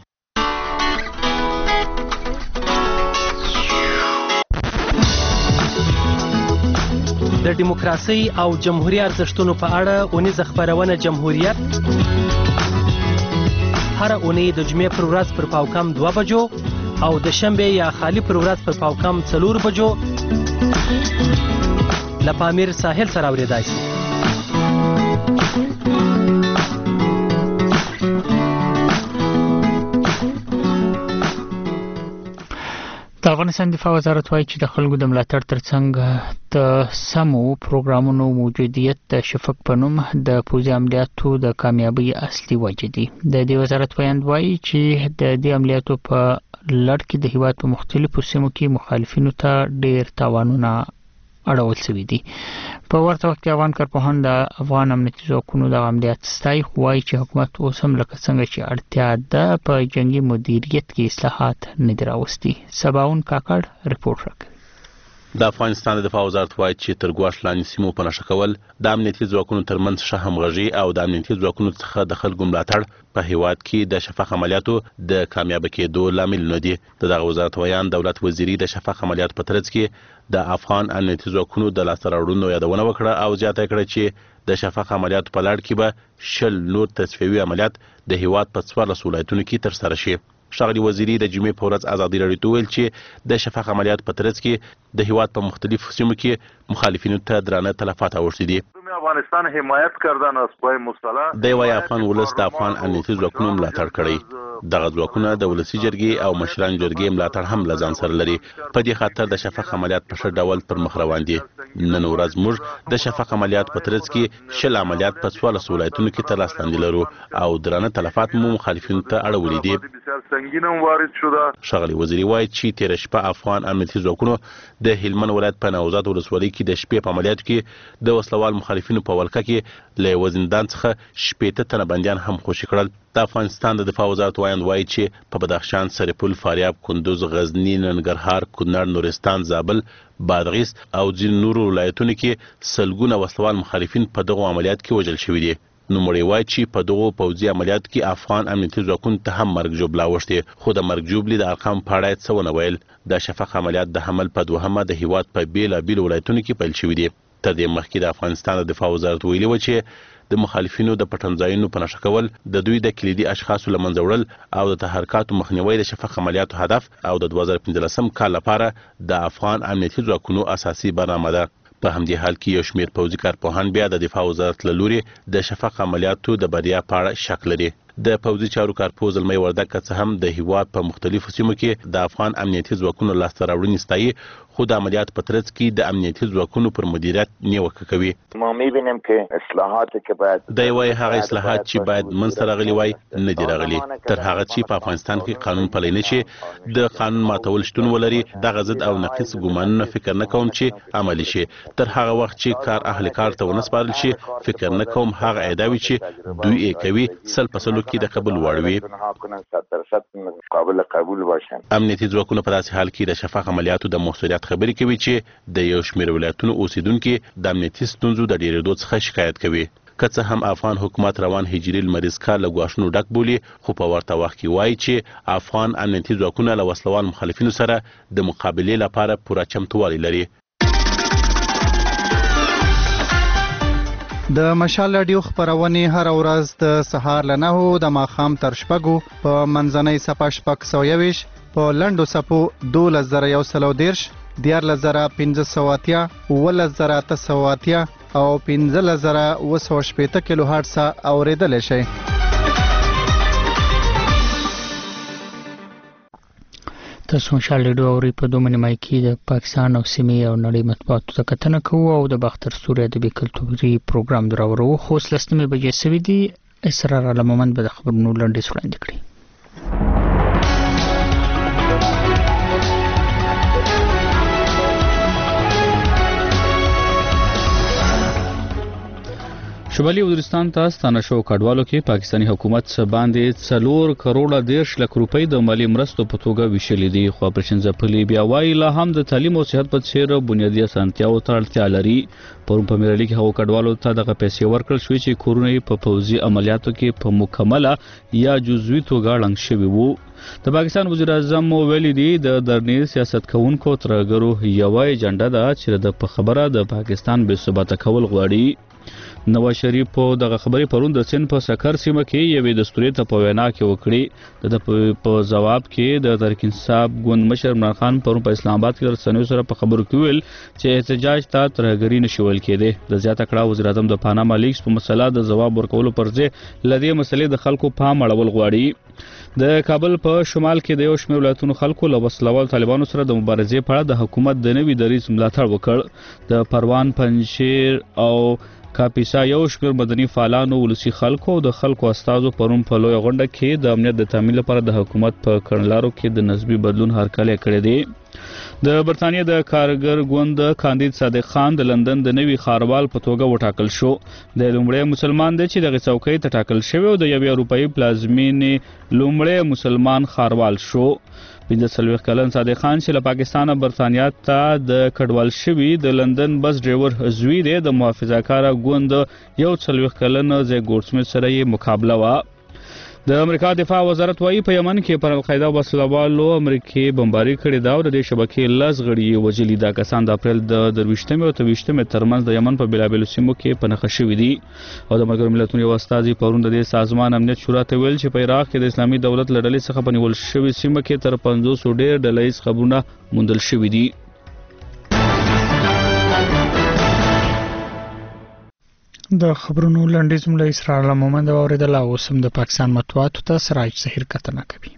د دیموکراسي او جمهوریت ارزښتونو په اړه اونیزه خپرونه جمهوریت هر اونۍ د جمعې پر ورځ پر پاوکم دوه بجو او د شنبې یا خالی پر ورځ پر پاوکم څلور بجو له پامیر ساحل سره اورېدای شي. د افغانستان دفاع وزارت وایي چې د خلکو د ملاتړ ترڅنګ د سمو پروګرامونو موجودیت د شفق په نوم د پوځي عملیاتو د کامیابی اصلي وجه دي. د دې وزارت بیان وایي چې د دې عملیاتو په لړ کې د هیواد په مختلفو سیمو کې مخالفینو ته ډېر تاوانونه اړول شوي دي. په ورته وخت کې افغان کارپوهان د افغان امنیتي ځواکونو د عملیات ستایي، خو وایي چې حکومت اوس هم لکه څنګه چې اړتیا ده په جنګي مدیریت کې اصلاحات نه دي راوستي. سباون کاکړ رپورټ راکوي. د افغانستان د دفاع وزارت وایي چې تر ګواښ لاندې سیمو په نښه کول د امنیتي ځواکونو ترمنځ ښه همغږي او د امنیتي ځواکونو څخه د خلکو ملاتړ په هیواد کې د شفاف عملیاتو د کامیابه کېدو لاملونه دي. د دغه وزارت ویان دولت وزیري د شفاف عملیاتو په ترڅ کې د افغان امنیتي ځواکونو د لاسته راوړنو یادونه وکړه او زیاته کړه چې د شفاف عملیاتو په لړ کې به شل نور تصفیوي عملیات د هیواد په څوارلسو ولایتونو کې ترسره شي. ښاغلي وزیري د جمعې په ورځ ازادي راډیو ته وویل چې د شفاف عملیاتو په ترڅ کې د هیواد په مختلفو سیمو کې مخالفینو ته درانه تلفات اوښتي دي. افغانستان حمایت کردن از پای مصطلح دی وایي افغان ولس د افغان امنیتي ځواکونو ملاتړ کړی. دغه ځواکونه د ولسي جرګې او مشران جرګې ملاتړ هم له ځان سره لري. په دې خاطر د شفاف عملیات په ښه ډول پر مخ روان دي. نن ورځ موږ د شفاف عملیات په ترڅ کې شل عملیات په څوارلسو ولایتونو کې تر لاس لاندې لرو او درانه تلفات مو مخالفینو ته اړولي دي. ښاغلي وزیري وایي چې تېره شپه افغان امنیتي ځواکونو د هلمند ولایت په نوزاد ولسوالۍ کې د شپې په عملیاتو کې د وسلوال مخالفینو په ولکه کې له یوه زندان څخه شپېته تنه بندیان هم خوشي کړل. د افغانستان د دفاع وزارت وایند وایي چې په بدخشان، سرپل، فاریاب، کندوز، غزني، ننګرهار، کونړ، نورستان، زابل، بادغیس او ځینو نورو ولایتونو کې سلګونه وسلوال مخالفین په دغو عملیات کې وژل شوي دي. نوموړی وایي چې په دغو پوځي عملیاتو کې افغان امنیتي ځواکونو ته هم مرګ ژوبله اوښتې، خو د مرګ ژوبلې د ارقام په اړه یې څه ونه ویل. د شفق عملیات د حمل په دوهمه د هیواد په بېلابېلو ولایتونو کې پیل شوي دي. تر دې مخکې د افغانستان د دفاع وزارت ویلي و چې د مخالفینو د پټنځایونو په نښه کول، د دوی د کلیدي اشخاصو له منځه وړل او د تحرکاتو مخنیوی د شفق عملیاتو هدف او د دوه زره پنځلسم کال لپاره د افغان امنیتي ځواکونو اساسي برنامه ده. په همدې حال کې یو شمېر پوځي کارپوهان بیا د دفاع وزارت له لورې د شفق عملیاتو د بریا په اړه شک لري. د پوځي چارو کارپوه زلمی وردګ که څه هم د هیواد په مختلفو سیمو کې د افغان امنیتي ځواکونو لاسته راوړنې ستایي، خو د عملیات په ترڅ کې د امنیتي ځواکونو پر مدیریت نیوکه کوي. ما میبینیم که اصلاحاتی که باید دی وایي هغه اصلاحات چې باید منځته راغلي وای نه دي راغلي. تر هغه چې په افغانستان کې قانون پلی نه شي، د قانون ماتول شتون ولري، دغه ضد او نقیص ګمانونه فکر نه کوم چې عملي شي. تر هغه وخت چې کار اهل کار ته ونه سپارل شي، فکر نه کوم هغه ادعاوې چې دوی یې کوي سل په سلو کې د قبول وړ وي. امنیتي ځواکونه په داسې حال کې د شفاف عملیاتو د موثریت خبرې کوي چې د یو شمېر ولایتونو اوسیدونکي د امنیتي ستونزو د ډېرېدو څخه شکایت کوي. که څه هم افغان حکومت روان هجري لمریز کال له ګواښونو ډک بولي، خو په ورته وخت کې وایي چې افغان امنیتي ځواکونه له وسلوال مخالفینو سره د مقابلې لپاره پوره چمتووالی لري. د مشال رادیو خپرونې هر ورځ د سهار له نهو د ماښام تر شپږو په منځنۍ څپه شپږ سوه یوویشت په لنډو څپو دولس زره یو سل او دېرش دیارلس زره پنځه سوه اتیا اوولس زره اته سوه اتیا او پنځلس زره اوه سوه شپېته کیلو هرټزه اورېدلی شئ. تاسو مشال رادیو اورئ. په دوه نیمایي کې د پاکستان او سیمې او نړۍ مطبوعاتو ته کتنه کوو او د باختر سوري ادبي کلتوري پروګرام دراورو. خو اوس لس نیمې بجې سوي دي. اسرار عالم مومند به د خبرونو لنډیز وړاندې کړي. شمالي وزیرستان ته ستانه شو کډوالو کې پاکستاني حکومت څخه باندې څلور کروڑه دیرش لک روپۍ د مالی مرستو په توګه ویشلې دي. خو اپریشن ځپلي بیا وایي لا هم د تعلیم او صحت په څیر بنیادي اسانتیاو ته اړتیا لري. پرون په میرالي کې هغو کډوالو ته دغه پیسې ورکړل شوې چې کورونه یې په پوځي عملیاتو کې په مکمله یا جزوي توګه ړنګ شوي وو. د پاکستان وزیر اعظم ویلي دي د درنې سیاست کوونکو ترګرو یوه ایجنډا ده چې د په خبره د پاکستان بې ثباته کول غواړي. نواز شریف په دغه خبرې پرون د سند په سکر سیمه کې یوې دستوري ته په وینا کې وکړي. د په ځواب کې د تحریک انصاف ګوند مشر عمران خان پرون په اسلام آباد کې رسنیو سره په خبرو کې ویل چې احتجاج ته ترهګري نشي ویل کېدی. د زیاته کړه وزیر اعظم د پاناما لیکس په مسله د ځواب ورکولو پر ځای له دې مسلې د خلکو پام اړول غواړي. د کابل په شمال کې د یو شمېر ولایتونو خلکو له وسلوال طالبانو سره د مبارزې په اړه د حکومت د نوي دریځ ملاتړ وکړ. د پروان، پنجشیر او کاپیسا یو شمېر مدني فعالانو، ولسي خلکو او د خلکو استازو پرون په لویه غونډه کې د امنیت د تامین لپاره د حکومت په کړنلارو کې د نسبي بدلون هرکلی کړی دی. د برتانیې د کارګر ګوند کاندید صادق خان د لندن د نوي ښاروال په توګه وټاکل شو. د لومړی مسلمان دی چې دغې څوکۍ ته ټاکل شوی او د یوې اروپایي پلازمینې لومړی مسلمان ښاروال شو. پنځه څلوېښت کلن صادق خان چې له پاکستانه برتانیا ته د کډوال شوي د لندن بس ډریور زوی دی. د محافظه کاره ګوند یو څلوېښت کلن زی ګورسمت سره یې مقابله وه. د امریکا دفاع وزارت وایي په یمن کې پر القاعده وسلوالو امریکای بمباري کړې ده او د دې شبکې لس غړي یې وژلي. دا کسان د اپریل د درویشتمې او اتهویشتمې ترمنځ د یمن په بېلابېلو سیمو کې په نښه شوي دي. او د ملګرو ملتونو یو استازي پرون د دې سازمان امنیت شورا ته ویل چې په عراق کې د اسلامي دولت له ډلې څخه په نیول شوې سیمه کې تر پنځوسو ډېر ډله ییز خبرونه موندل شوي دي. د خبرونو لنډیز مله اسرار عالم مومند اوریدل. اوس هم د پاکستان مطبوعاتو ته سراج ظهیر کتنه کوي.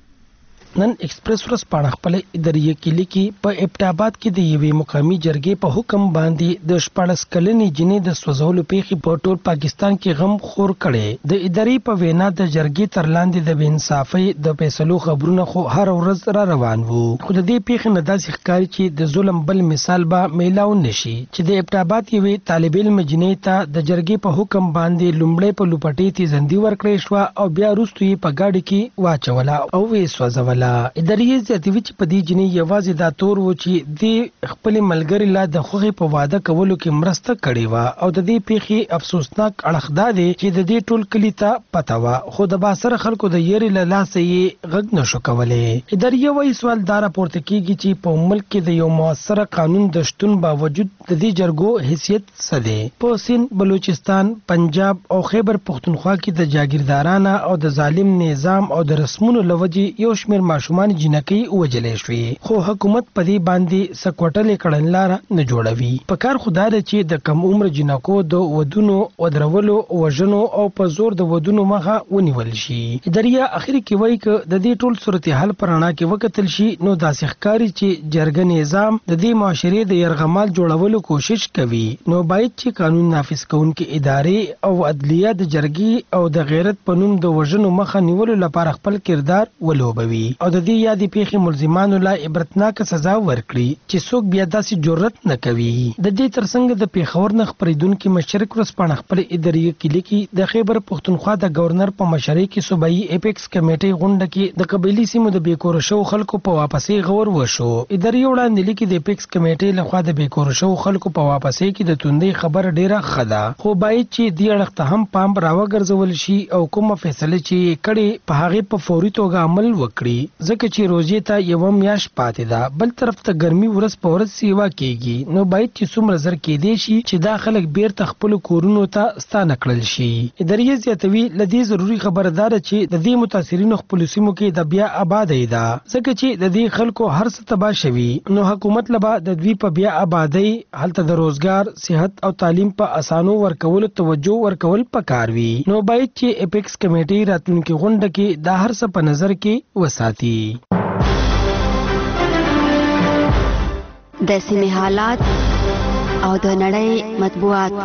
نن ایکسپریس ورځ پاڼه خپل اداري کې لیکي په ابټاباد کې د یوې مقامي جرګې په حکم باندې د شپاړس کلنې جنې د سوځولو پیښې په ټول پاکستان کې غم خور کړي. د اداري په وینا د جرګې تر لاندې د بېانصافۍ د فیصلو خبرونه خو هر ورځ را روان وو. خو د دې پیښې نه داسې ښکاري چې د ظلم بل مثال به میلاو نشي چې د ابټاباد یوې طالب علم جنې ته د جرګې په حکم باندې لومړی په لوپټې تیزندي ورکړې شوه او بیا وروسته یې په ګاډي کې واچوله او ویې سوځوله. ادارې زیاتوي چې په دې جنې یوازې دا تور و چې د خپل ملګري لا د خوغې په واده کولو کې مرسته کړې وه او د دې پیښې افسوسناک اړخ دا دی چې د دې ټول کلي ته پته وه خو د باسره خلکو د یېرې له لاسه یې غږ نشو کولی. ادارې وایي سوال دا راپورته کیږي چې په ملک کې د یو مؤثره قانون د شتون باوجود د دې جرګو حیثیت څه دی. په سند، بلوچستان، پنجاب او خیبر پښتونخوا کې د جاګیردارانه او د ظالم نظام او د رسمونو له وجې یو شمېر ماشومان جنکۍ وجلې شوې خو حکومت په دې باندې سکوټلې کړنلاره نه جوړوي. په کار خو دا ده چې د کم عمر جنکو د ودونو ودرولو، وژنو او په زور د ودونو مخه ونیول شي. ادارې اخر کې وایي که د دې ټول صورتحال په رڼا کې وکتل شي نو داسې ښکاري چې جرګه نظام د دې معاشرې د یرغمال جوړولو کوشش کوي. نو باید چې قانون نافذ کوونکې ادارې او عدلیه د جرګې او د غیرت په نوم د وژنو مخه نیولو لپاره خپل کردار ولوبوي او د دې یادې پیښې ملزمانو لا عبرتناکه سزا ورکړي چې څوک بیا داسې جرأت نه کوي. د دې ترڅنګ د پیښور نه خپرېدونکي مشرق ورځپاڼه خپل اداري کې لیکي د خیبر پښتونخوا د گورنر په مشرۍ کې صوبایي اپیکس کمیټې غونډه کې د قبایلي سیمو د بېکوره شوو خلکو په واپسۍ غور وشو. اداري وړاندې لیکي د اپیکس کمیټې لخوا د بېکوره شوو خلکو په واپسۍ کې د توندۍ خبره ډیره ښه ده خو باید چې دې اړخ ته هم پام راوګرځول شي او کومه فیصله چې کړي په هغې په فوري توګه عمل وکړي ځکه چې روزې ته یو میاشت پاتې ده. بل طرف ته ګرمي ورځ په ورځ سیوا کیږي، نو باید چې څومره زر کېدی شي چې دا خلک بیرته خپل کورونو ته ستانه کړل شي. ادارې زیاتوي ل دې ضروری خبردار چې د دې متاثرینو خپل سیمو کې د بیا آبادی ده، ځکه چې د دې خلکو هر څه تباه شوي. نو حکومت لبا د دوی په بیا آبادی هلته د روزګار، صحت او تعلیم په اسانو ورکولو توجه ورکول پکار وي. نو باید چې اپیکس کمیټي راتلونکي غونډه کې دا هر څه په نظر کې وساتي. د سیمې حالات او د نړۍ مطبوعات.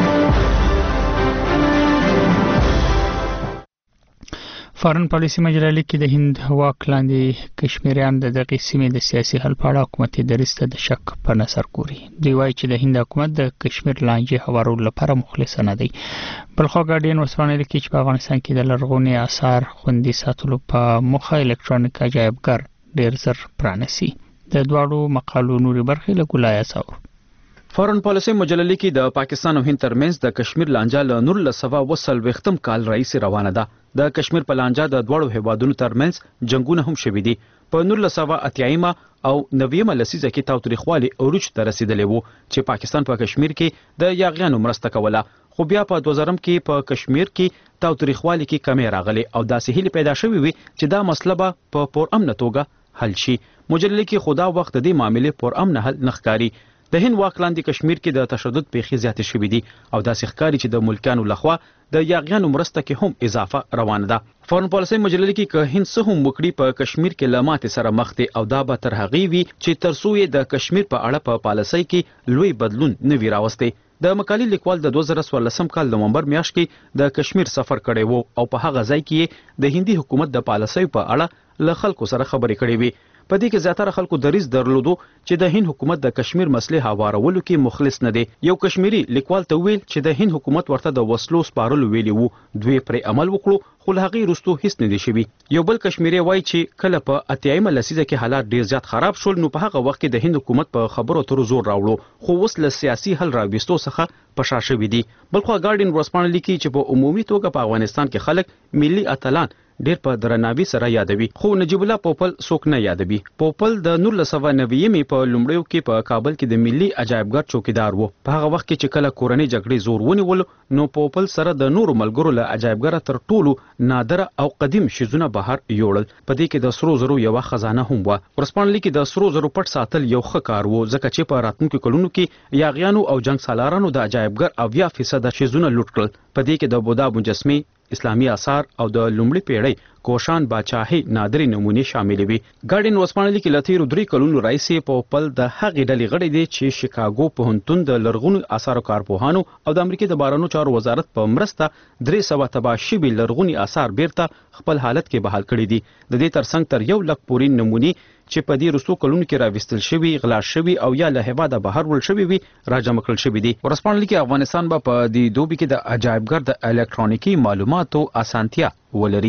فارن پالیسي مجله لیکي د هند واک لاندې کشمیریان د دغې سیمې د سیاسي حل په اړه حکومتي دریځ ته د شک په نظر ګوري. دوی وایي چې د هند حکومت د کشمیر لانجې هوارولو لپاره مخلص نه دی. بلخوا ګارډین وسپانه لیکي چې په افغانستان کې د لرغوني آثار خوندي ساتلو په موخه الکترونیک عجایبګر ډېر زر پرانیسي. د دواړو مقالو نوري برخې له ګلایه څاور. فارن پالیسي مجله لیکي د پاکستان او هند ترمنځ د کشمیر لانجه له نولس سوه اوه څلوېښتم کال راهیسې روانه ده. د کشمیر په لانجه د دواړو هیوادونو ترمنځ جنگونه هم شوي دي. په نولس سوه اتیایمه او نویمه لسیزه کې تاوتریخوالي عروج ته رسیدلی وو چې پاکستان په پا کشمیر کې د یاغیانو مرسته کوله، خو بیا په دوه زرم کې په کشمیر کې تاوتریخوالي کې کمی راغلی او داسې هیلې پیدا شوې وي چې دا مسله به په پرامنه توګه حل شي. مجله لیکي خو دا وخت د دې معاملې پرامنه حل نه ښکاري. د هند واک لاندې کشمیر کې د تشدد پیښې زیاتې شوې دي او داسې ښکاري چې د ملکیانو لخوا د یاغیانو مرسته کې هم اضافه روانه ده. فارن پالیسي مجله لیکي که هند څه هم وکړي په کشمیر کې له ماتې سره مخ دی او دا به تر هغې وي چې تر څو یې د کشمیر په اړه په پالیسۍ کې لوی بدلون نه وي راوستی. د مقالې لیکوال د دوه زره څوارلسم کال نومبر میاشت کې د کشمیر سفر کړی وو او په هغه ځای کې د هندي حکومت د پالیسۍ په اړه له خلکو سره خبرې کړې وي. په دې کې زیاتره خلکو دریځ درلودو چې د هند حکومت د کشمیر مسلې هوارولو کې مخلص نه دی. یو کشمیری لیکوال ته ویل چې د هند حکومت ورته د وسلو سپارلو ویلي وو، دوی پرې عمل وکړو خو له هغې وروستو هیڅ نه دي شوي. یو بل کشمیری وایي چې کله په اتیایمه لسیزه کې حالات ډېر زیات خراب شول نو په هغه وخت کې د هند حکومت په خبرو اترو زور راوړو خو اوس له سیاسي حل راویستو څخه په شا شوي دي. بلخوا ګارډین ورځپاڼه لیکي چې په عمومي توګه په افغانستان کې خلک ملي اتلان ډېر په درناوي سره یادوي خو نجیب الله پوپل څوک نه یادوي. پوپل د نولس سوه نویمې په لومړیو کې په کابل کې د ملي عجایبګر چوکیدار و. په هغه وخت کې چې کله کورنۍ جګړې زور ونیول نو پوپل سره د نورو ملګرو له عجایبګره تر ټولو نادره او قدیم شیزونه بهر یوړل. په دې کې د سرو زرو یوه خزانه هم وه. ورځپاڼه لیکي د سرو زرو پټ ساتل یو ښه کار و ځکه چې په راتلونکو کلونو کې یاغیانو او جنګ سالارانو د عجایبګر اویا فیصده شیزونه لوټ کړل. په دې کې د بودا مجسمې، اسلامي آثار او د لومړي پیړۍ کوشان باچاهي نادرې نمونې شاملې وي. ګارډین ورځپاڼه لیکي له تېرو درې کلونو راهیسې پوپل د هغې ډلې غړی دی چې شیکاګو پوهنتون د لرغونو آثارو کارپوهانو او د امریکې د بهرنیو چارو وزارت په مرسته درې سوه تباه شوي لرغوني آثار بیرته خپل حالت کې بحال کړي دي. د دې ترڅنګ تر یو لک پورې نمونې چې په دې وروستو کلونو کې راویستل شوي، غلا شوي او یا له هېواده بهر وړل شوي وي راجمع کړل شوي دي. ورځپاڼه لیکي افغانستان به په دې دوبي کې د عجایبګر د الکترونیکي معلوماتو اسانتیا ولري.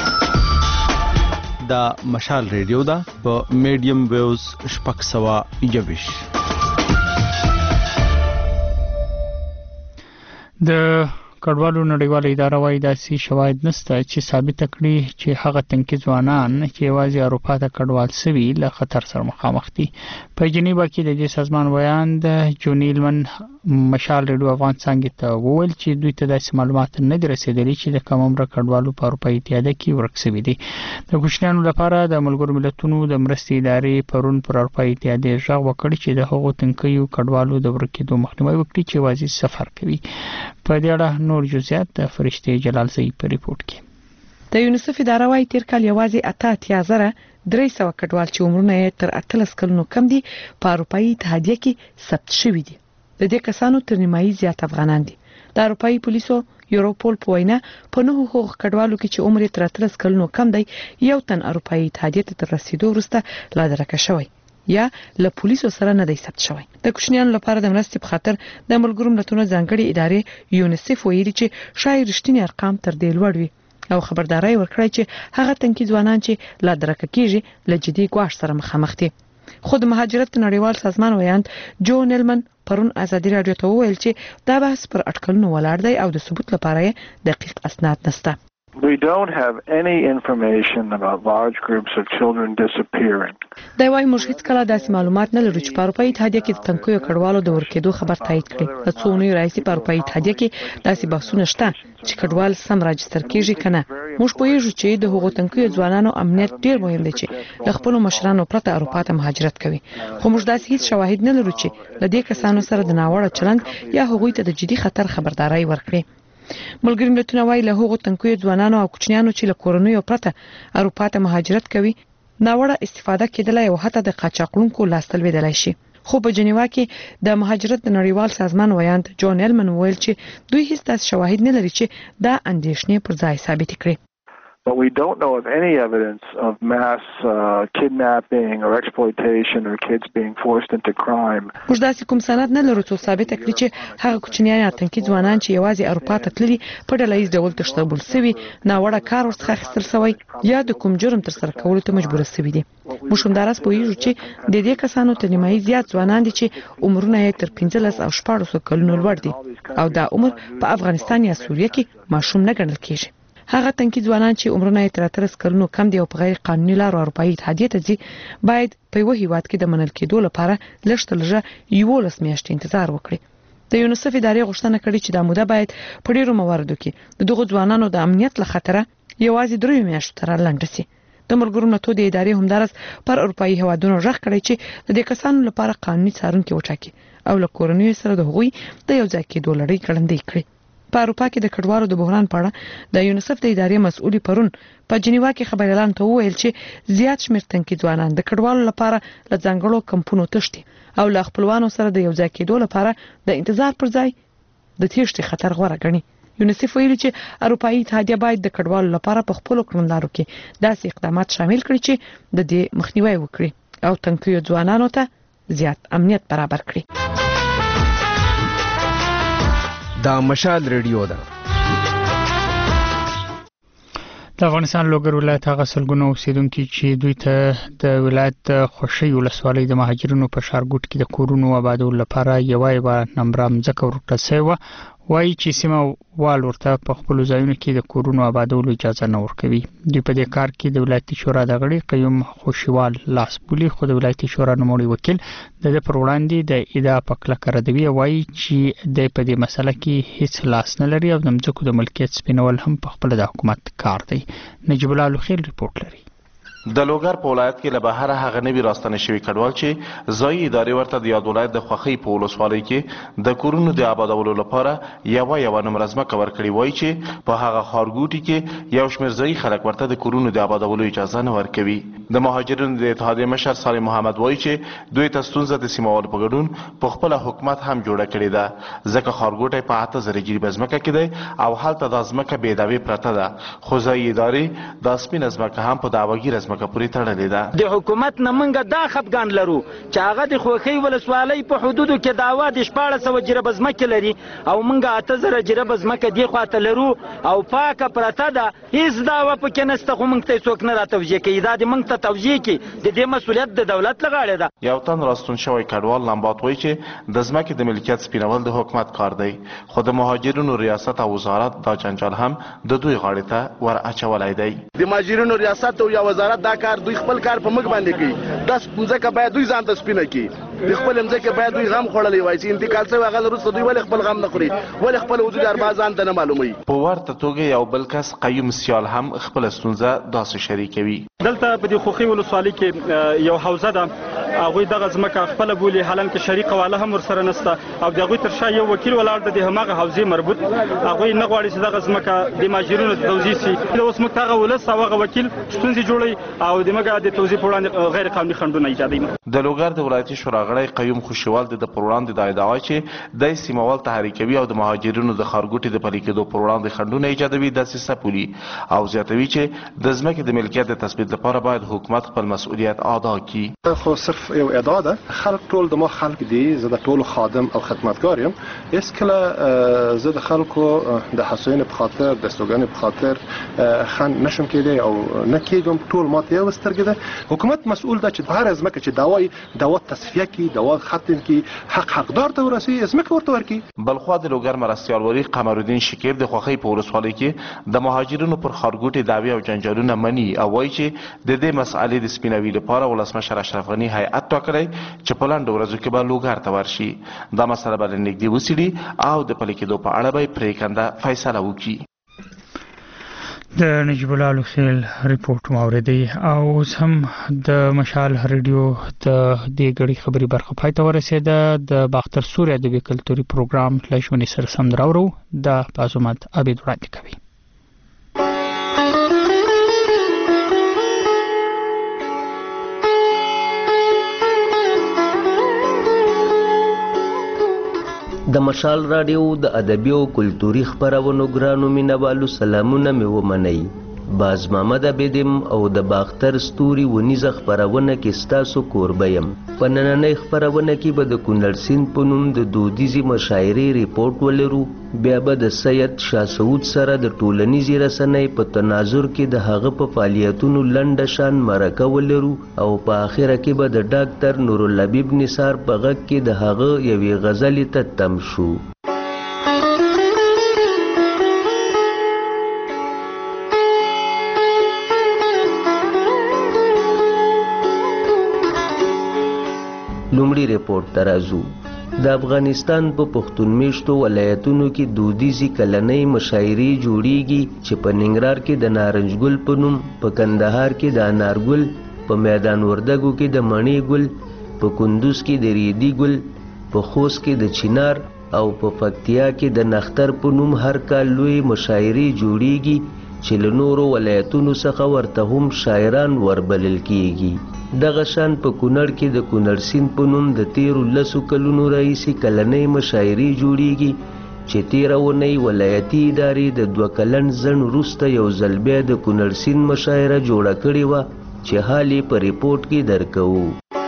دا مشال ریډیو ده په میډیم ویوز شپږ سوه یویشت. د کډوالو نړیواله اداره وايي داسې شواهد نشته چې ثابت کړي چې هغه تنکي ځوانان چې یوازې اروپا ته کډوال سوي له خطر سره مخامخ دي. په جنیوا کې د دې سازمان ویان د جونیلمن مشال ریډیو افغان څانګې ته وویل چې دوی ته داسې معلومات نه دي رسېدلي چې د کم عمره کډوالو په اروپایي اتحادیه کې ورک سوي دي. د کوچنیانو لپاره د ملګرو ملتونو د مرستې ادارې پرون پر اروپایي اتحادیه غږ وکړ چې د هغو تنکیو کډوالو د ورکېدو مخنیوی وکړي چې یوازې سفر کوي. په دې اړه نور جزئیات د فرشته جلال زئی په ریپورت کې. د یونیسف اداره وايي تیر کال یوازې اته اتیا زره درې سوه کډوال چې عمرونه یې تر اتلس کلونو کم دي په اروپایي اتحادیه کې ثبت شوي دي. د دې کسانو تر نیمایي زیات افغانان دي. د اروپایي پولیسو یوروپول په وینا په نهو هغو کډوالو کې چې عمر یې تر اتلس کلونو کم دی یو تن اروپایي اتحادیه ته تر رسیدو وروسته لا درکه شوی یا له پولیسو سره نه دی ثبت شوی. د کوچنیانو لپاره د مرستې په خاطر د ملګرو ملتونو ځانګړي ادارې یونیسف ویلي چې شاید رښتینی ارقام تر دې لوړ وي او خبرداري ورکړي چې هغه تنکي ځوانان چې لا درکه کیږي له جدي ګواښ سره مخامخ دي. خود مهاجرت نړیوال سازمان ویاند جو نیلمن پرون ازادي رادیو ته وویل چې دا بحث پر اټکلونو ولاړ دی او د ثبوت لپاره دقیق اسناد نشته. We don't have any information about large groups of children disappearing. دا وايي موږ هیڅ کله داسې معلومات نه لرو چې په اروپایي اتحادیه کې د تنکیو کډوالو د ورکېدو خبر تایید کړي. د څو اونیو راهیسې په اروپایي اتحادیه کې داسې بحثونه شته چې کډوال سم راجستر کیږي کنه. موږ پوهیږو چې د هغو تنکیو ځوانانو امنیت ډیر مهم دی چې د خپل مشرانو پرته اروپا ته مهاجرت کوي. خو موږ داسې هیڅ شواهد نه لرو چې د دې کسانو سره د ناوړه چلند یا هغوی ته د جدي خطر خبرداري ورکړي. ملګری ملتونه وايي له هغو تنکیو ځوانانو او کوچنیانو چې له کورنیو پرته اروپا ته مهاجرت کوي ناوړه استفاده کېدلای او حتی د قاچاقونکو لاسته لویدلای شي. خو په جنیوا کې د مهاجرت د نړیوال سازمان ویاند جون ایلمن ویل چې دوی هیڅ داسې شواهد نه لري چې دا اندېښنې پر ځای ثابت کړي. But we don't know of any evidence of mass uh, kidnapping or exploitation or kids being forced into crime. موږ داسې کوم سند نه لرو چې ثابت کړي چې هغه کوچنیان یا تنکي ځوانان چې یوازې اروپا ته تللي په ډلهییز ډول تښتول شوي ناوړه کار ورڅخه اخیستل شوی یا د کوم جرم ترسره کولو ته مجبور شوي دي. موږ همداراز پوهیږو چې د دې کسانو تر نیمایي زیات ځوانان دي چې عمرونه یې تر پنځلس او شپاړس کلونو لوړ دي او دا عمر په افغانستان یا سوریه کې ماشوم نه ګڼل کېږي. هغه تنکي ځوانان چې عمرونه یې تر اتلس کلونو کم دي او په غیر قانوني لارو اروپایي اتحادیه ته ځي باید په یو هیواد کې د منل کېدو لپاره لږ تر لږه یولس میاشتې انتظار وکړي. د یونیسف ادارې غوښتنه کړې چې دا موده باید په ډیرو مواردو کې د دغو ځوانانو د امنیت له خطره یوازې درې میاشتو ته رالنډه شي. د ملګرو ملتونو د ادارې همدارس پر اروپایي هیوادونو غږ کړی چې د دې کسانو لپاره قانوني څارونکي وټاکي او له کورنیو سره د هغوی د یو ځای کېدو لړۍ ګړندۍ کړي. په اروپا کې د کډوالو د بحران په اړه د یونیسف د ادارې مسؤلې پرون په جنیوا کې خبريالان ته وویل چې زیات شمېر تنکي ځوانان د کډوالو لپاره له ځانګړو کمپونو تښتي او له خپلوانو سره د یو ځای کېدو لپاره د انتظار پر ځای د تېښتې خطر غوره ګڼي. یونیسف ویلي چې اروپایي اتحادیه باید د کډوالو لپاره په خپلو کړنلارو کې داسې اقدامات شامل کړي چې د دې مخنیوی وکړي او تنکیو ځوانانو ته زیات امنیت برابر کړي. دا مشال ریډیو ده. د افغانستان لوګر ولایت هغه سلګونو اوسیدونکو چې دوی ته د ولایت خوشي ولسوالۍ د مهاجرینو په شارګوټ کې د کورونو آبادولو لپاره یوه یوه نمبر ځمکه ورکړل شوې وایي چې سیمه وال ورته په خپل ځایونو کې د کورونو آبادولو اجازه نه ورکوي. دوی په دې کار کې د ولایتي شورا د غړي قیوم خوشیوال لاس بولي خو د ولایتي شورا نوموړي وکیل د دې پر وړاندې د ادعا په کلکه ردوي وایي چې د په دې مسله کې هیڅ لاس نه لري او د ځمکو د ملکیت سپینول هم په خپل د حکومت کار دی. نجیب الله لوخیل ریپورت لري. د لوګر په ولایت کې له بهر هغه نوی راستنه شوی کډوال چې ځای ادارې ورته د یاد ولایت د خوخي په ولسوالۍ کې د کورونو د آبادولو لپاره یو یو نمبر ځمکه ورکړي وایي چې په هغه خارګوټي کې یو شمېر ځای خلک ورته د کورونو د آبادولو اجازه نه ورکوي. د مهاجرینو د اتحادیې مشر صالح محمد وایي چې دوی ته ستونزه د سیموالو په ګډون په خپل حکومت هم جوړه کړې ده ځکه خارګوټي په اته زره جریبه ځمکه کې دی او هلته د ځمکه بې دعوې پرته ده خو ځای ادارې د سپینه ځمکه هم په دعواګیره ځمکه پورې تړلې ده. د حکومت نه موږ دا خفګان لرو چې هغه د خوخي ولسوالۍ په حدودو کې دعوا د شپاړس سوه جریبه ځمکه لري او موږ اته زره جریبه ځمکه دې خواته لرو او پاکه پرته ده هیڅ دعوا پکې نشته خو موږ ته څوک نه راتوجیه کوي. دا د موږ ته توجیه کوي د دې مسؤلیت د دولت له غاړې ده. یو تن راستون شوی کډوال لمبات وایي چې د ځمکې د ملکیت سپینول د حکومت کار دی خو د مهاجرینو ریاست او وزارت دا جنجال هم د دوی غاړې ته ور اچولی دی. د مهاجرینو ریاست او یا وزارت دا کار دوی خپل کار په مګ باندې کوي. د ځمکه باید دوی ځان ته سپینه کړي. د خپل ځمکه باید دوی غم خوړلی وای چې انتقال شوی هغه وروسته دوی ولې خپل غم نه خوري ولې خپل وجود ارباز ځان ته نه معلوموي. په ورته توګه یو بل کس قیوم سیال هم خپل ستونزه داسې شریکوي. دلته په دې خوخي ولسوالۍ کې یو حوزه ده هغوی دغه ځمکه خپله بولي حالان کې شریک واله هم ورسره نشته او د هغوی تر شا یو وکیل ولاړ د هماغه حوزې مربوط هغوی نه غواړي چې دغه ځمکه د مهاجرینو ته توزیع شي. اوس موږ هغه ولس او هغه وکیل ستونزې جوړوي او د موږ د توزیع په وړاندې غیر قانوني خنډونه ایجادوي. د لوګر د ولایتي شورا غړی قیوم خوشیوال د پر وړاندې د ادعا چې د سیموال تحریکوي او د مهاجرینو د خارګوټي د پلي کېدو پر وړاندې خنډونه ایجادوي داسې سپولي او زیاتوي چې د ځمکې د ملکیت د تثبیت لپاره باید حکومت خپل مسؤلیت ادا کړي. خو صرف صرف یو ادعا ده خلک ټول د ما خلک دي زه د ټولو خادم او خدمتګار یم هیڅ کله زه د خلکو د حسین په خاطر د استوګنې په خاطر خن نشم کېدی او نه کېږم ټول ماته یو سترګې ده حکومت مسؤل ده چې په هر ځمکه چې داوای دوا تصفیه کی دوا ختم کی حق حقدار ته ورسي ځمکه ورته ورکی بلخوا د لوګر مرستيال وری قمرالدین شکیب د خوخی په ولسوالۍ کې د مهاجرینو پر خارګوټي داوی او جنجالونه مني او وایي چې د دې مسالې د سپینوي لپاره ولسمشر اشرف غنی هیئت ټاکلی چې په لاندې ورځو کې به لوګر ته ورشي دا مسله به نږدې وڅېړي او د پلي کېدو په اړه به پرېکنده فیصله وکړي د نجیب الله لوخیل ریپورت موردی او هم د مشال ریډیو د دې غړي خبري برخه پای ته ورسېده د باختر سوریا د کلتوري پروګرام لښونی سره سم دراورو د پازومات عبید وړاندې کوي د مشال رادیو د ادبي او کلتوري خبرونو ګرانو مینوالو سلامونه مې ومنئ باز محمد عبیدم او د باختر ستوري ونیزه خبرونه کې ستاسو کوربه یم په نننۍ خبرونه کې به د کونړ سیند په نوم د دودیزې مشاعرې ریپورټ ولرو بیا به د سید شاه سعود سره د ټولنیزې رسنۍ په تناظر کې د هغه په فعالیتونو لنډه شان مرکه ولرو او په آخره کې به د ډاکټر نورالحبیب نثار په غږ کې د هغه یوې غزلې ته تم شو لومړی ریپورت ته راځو د افغانستان په پښتون میشتو ولایتونو کې دودیزي کلنۍ مشاعرې جوړیږي چې په ننګرهار کې د نارنج ګل په نوم په کندهار کې د انارګل په میدان وردګو کې د مڼې ګل په کندوز کې د ریدي ګل په خوست کې د چنار او په پکتیا کې د نختر په نوم هر کال لوی مشاعرې جوړیږي چې له نورو ولایتونو څخه ورته هم شاعران وربلل کیږي دغه شان په کونړ کې د کونړ سیند په نوم د تیرو لسو کلونو راهیسې کلنۍ مشاعرې جوړیږي چې تیره اونۍ ولایتي ادارې د دوه کلن ځنډ وروسته یو ځل بیا د کونړ سیند مشاعره جوړه کړې وه چې حال یې په ریپورټ کې درکوو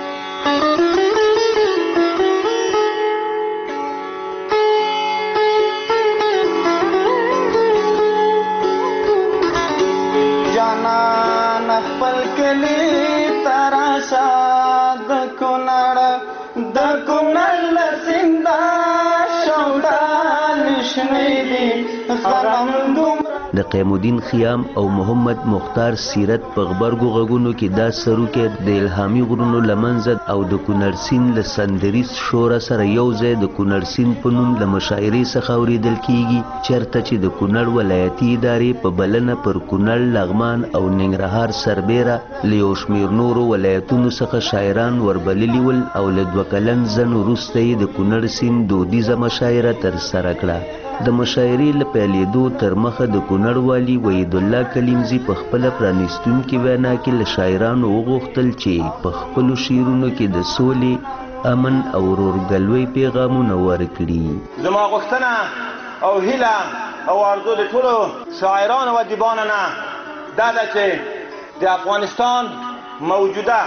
د قیم الدین خیام او محمد مختار سیرت په غبرګو غږونو کې دا سروکې د الهامي غرونو لمنځه او د کونړ سیند له سندریز شوره سره یو ځای د کونړ سیند په نوم له مشاعرې څخه اورېدل کیږي چېرته چې د کونړ ولایتي ادارې په بلنه پر کونړ لغمان او ننګرهار سربیره له یو شمېر نورو ولایتونو څخه شاعران وربللي ول او له دوه کلن ځنډ وروسته یې د کونړ سیند دودیزه مشاعره ترسره کړه د مشاعرې له پیلېدو تر مخه د کونړ والي وحید الله کلیمزي په خپله پرانیستونکې وینا کې له شاعرانو وغوښتل چې په خپلو شعرونو کې د سولې امن او ورورګلوۍ پیغامونه ورکړي زما غوښتنه او هیله او آرزو د ټولو شاعرانو و ادیبانو نه دا ده چې د افغانستان موجوده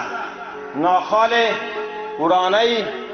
ناخوالې ورانۍ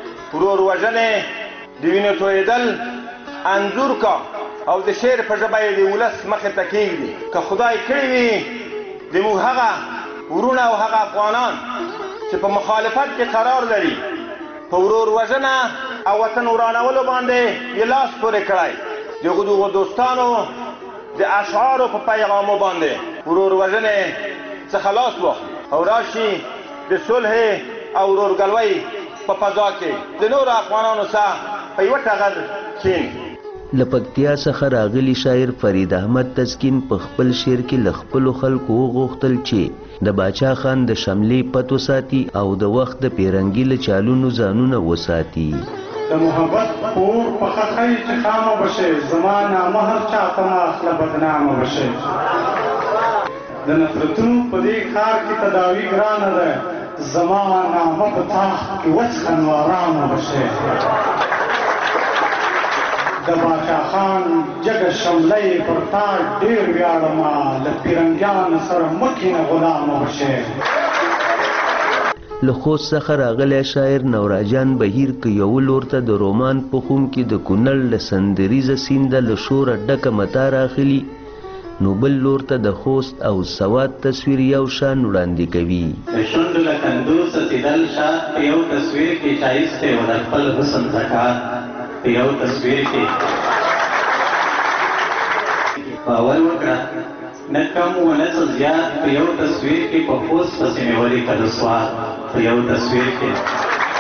وروروژنې د وینو تویېدل انځور کا او د شعر په ژبه یې د ولس مخې ته کېږدي که خدای کړی وي د موږ هغه ورونه او هغه افغانان چې په مخالفت کې قرار لري په ورور وژنه او وطن ورانولو باندې یې لاس پورې کړی د هغو دغو دوستانو د اشعارو په پیغامو باندې ورور وژنې څخه لاس واخلي او راشي د صلح او ورورګلوۍ په فضا کې د نورو افغانانو سره په یوه ټغر کښېني له پکتیا څخه راغلي شاعر فرید احمد تسکین په خپل شعر کې له خپلو خلکو وغوښتل چې د باچا خان د شملې پت وساتي او د وخت د پیرنګي له چالونو ځانونه وساتي د محبت پور په خخی چې خامه بشې زما نامه هر چا ته مه اخله بدنامه بشې د نفرتونو په دې کار کې تداوي ګرانه ده زما نامه په تاخ کې وڅښه نو ارامه بشې د باچا خان جګه شملۍ پر تا ډېر ویاړمه له پیرنګیانو سره مه کښېنه غلامه بشې له خوست څخه راغلی شاعر نوراجان بهیر که یو لور ته د رومان په خوم کې د کونړ له سندریزه سینده له شوره ډکه متا راخلي، نو بل لور ته د خوست او سوات تصویر یو شان وړاندې کوي. د شونډو له کندو څڅېدل شات په یو تصویر کې ښایست دی و د خپل حسن زکات په یو تصویر کې باور وکړه نه کم و نه څه زیات په یو تصویر کې په خوست پسې مې ولیکل سوات په یو تصویر کې.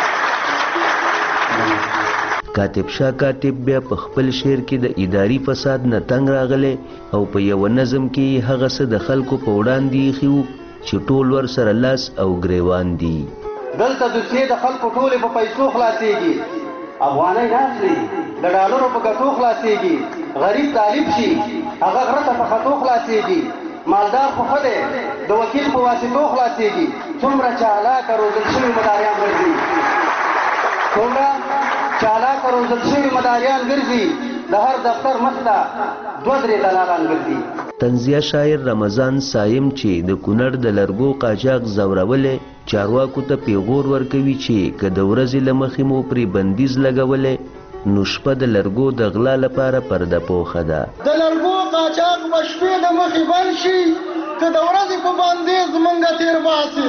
کاتب شاه کاتب بیا په خپل شعر کې د اداري فساد نه تنګ راغلی او په یو نظم کې هغه څه د خلکو په وړاندې ایښي وو چې ټول ورسره لاس او ګریوان دي. دلته دوسیې د خلکو ټولې په پیسو خلاصېږي، افغانۍ نه اخلي، د ډالرو په ګټو خلاصېږي، غریب طالب شي هغه غره ته په خطو خلاصېږي، مالدار خو ښه دی د وکیل په واسطو خلاصېږي. څومره چالاکه روزل شوي مداریان ګرځي، څومره چالاکه روزل شوي مداریان ګرځي، د هر دفتر مخ ته دوه درې دلالان ګرځي. طنزیه شاعر رمضان صایم چې د کونړ د لرګو قاچاق ځورولی چارواکو ته پیغور ورکوي چې که د ورځې له مخې مو پرې بندیز لګولی نو شپه د لرګو د غلا لپاره پرده پوښه ده. د لرګو قاچاق به شپې د مخې بند شي که د ورځې په بندیز موږ تېر باسي.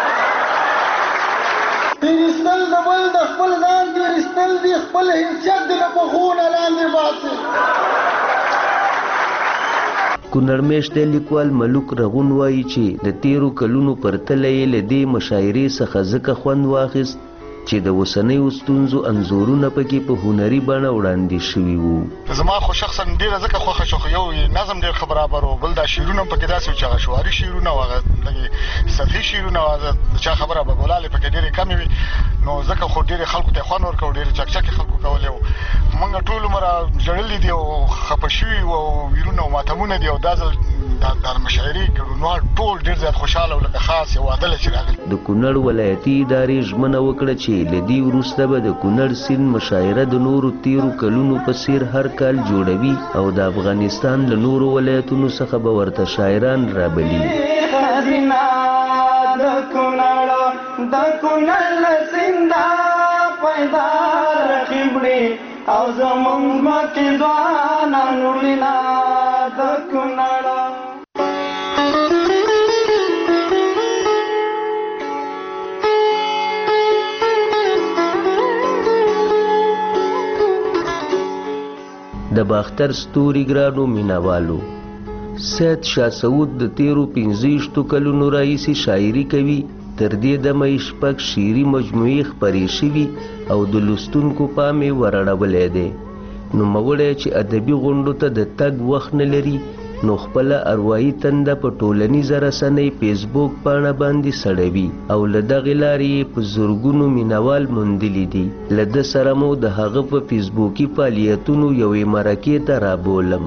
تېرېستل د بل د خپل ځان تېرېستل دي، خپل حیثیت دې له پښو نه لاندې باسي. کونړ میشتی لیکوال ملوک رغون وایي چې د تیرو کلونو پرتله یې له دې مشاعرې څخه ځکه خوند واخیست چې د اوسنیو ستونزو انځورونه پکې په هنري بڼه وړاندې شوي وو. زما خو شخصا ډېره ځکه خوښه شو، خو یو نظم ډېر ښه برابر و، بل دا شعرونه پکې داسې وو چې هغه شعاري شعرونه او هغه لږې سطحي شعرونه او د چا خبره به بولالې پکې ډېرې کمې وي، نو ځکه خو ډېرې خلکو ته خوند ورکوو، ډېرې چکچکې خلکو کولې وو. موږ ټول عمر ژړلي دي او خفه شوي وو او ویرونه او ماتمونه دي، او دا ځل د مشاعرې ګډونوال ټول ډېر زیات خوشحاله او لکه خاص یو عدله چې راغلي. د کونړ ولایتي ادارې ژمنه وکړه چې له دې وروسته به د کونړ سیند مشاعره د نورو تیرو کلونو په څیر هر کال جوړوي او د افغانستان له نورو ولایتونو څخه به ورته شاعران رابلي. د کونړ د کونړ سیندا پیدا رخیبړي او زمونږ مکې ځوانان ولینا د کونړ. د باختر ستوري ګرانو مینوالو، سید شاه سعود د تیرو پنځه کلونو راهیسې شاعري کوي، تر دې دمه یې شپږ شعري مجموعې خپرې شوي او د لوستونکو پام یې ورړولی دی. نوموړی چې ادبي غونډو ته د تګ وخت نه لري نو خپله اروايي تنده په ټولنیزه رسنۍ فیسبوک پاڼه باندې سړوي او له دغې لارې یې په زرګونو مینوال موندلي دي. له ده سره مو د هغه په فیسبوکي فعالیتونو یوې مرکې ته رابولم.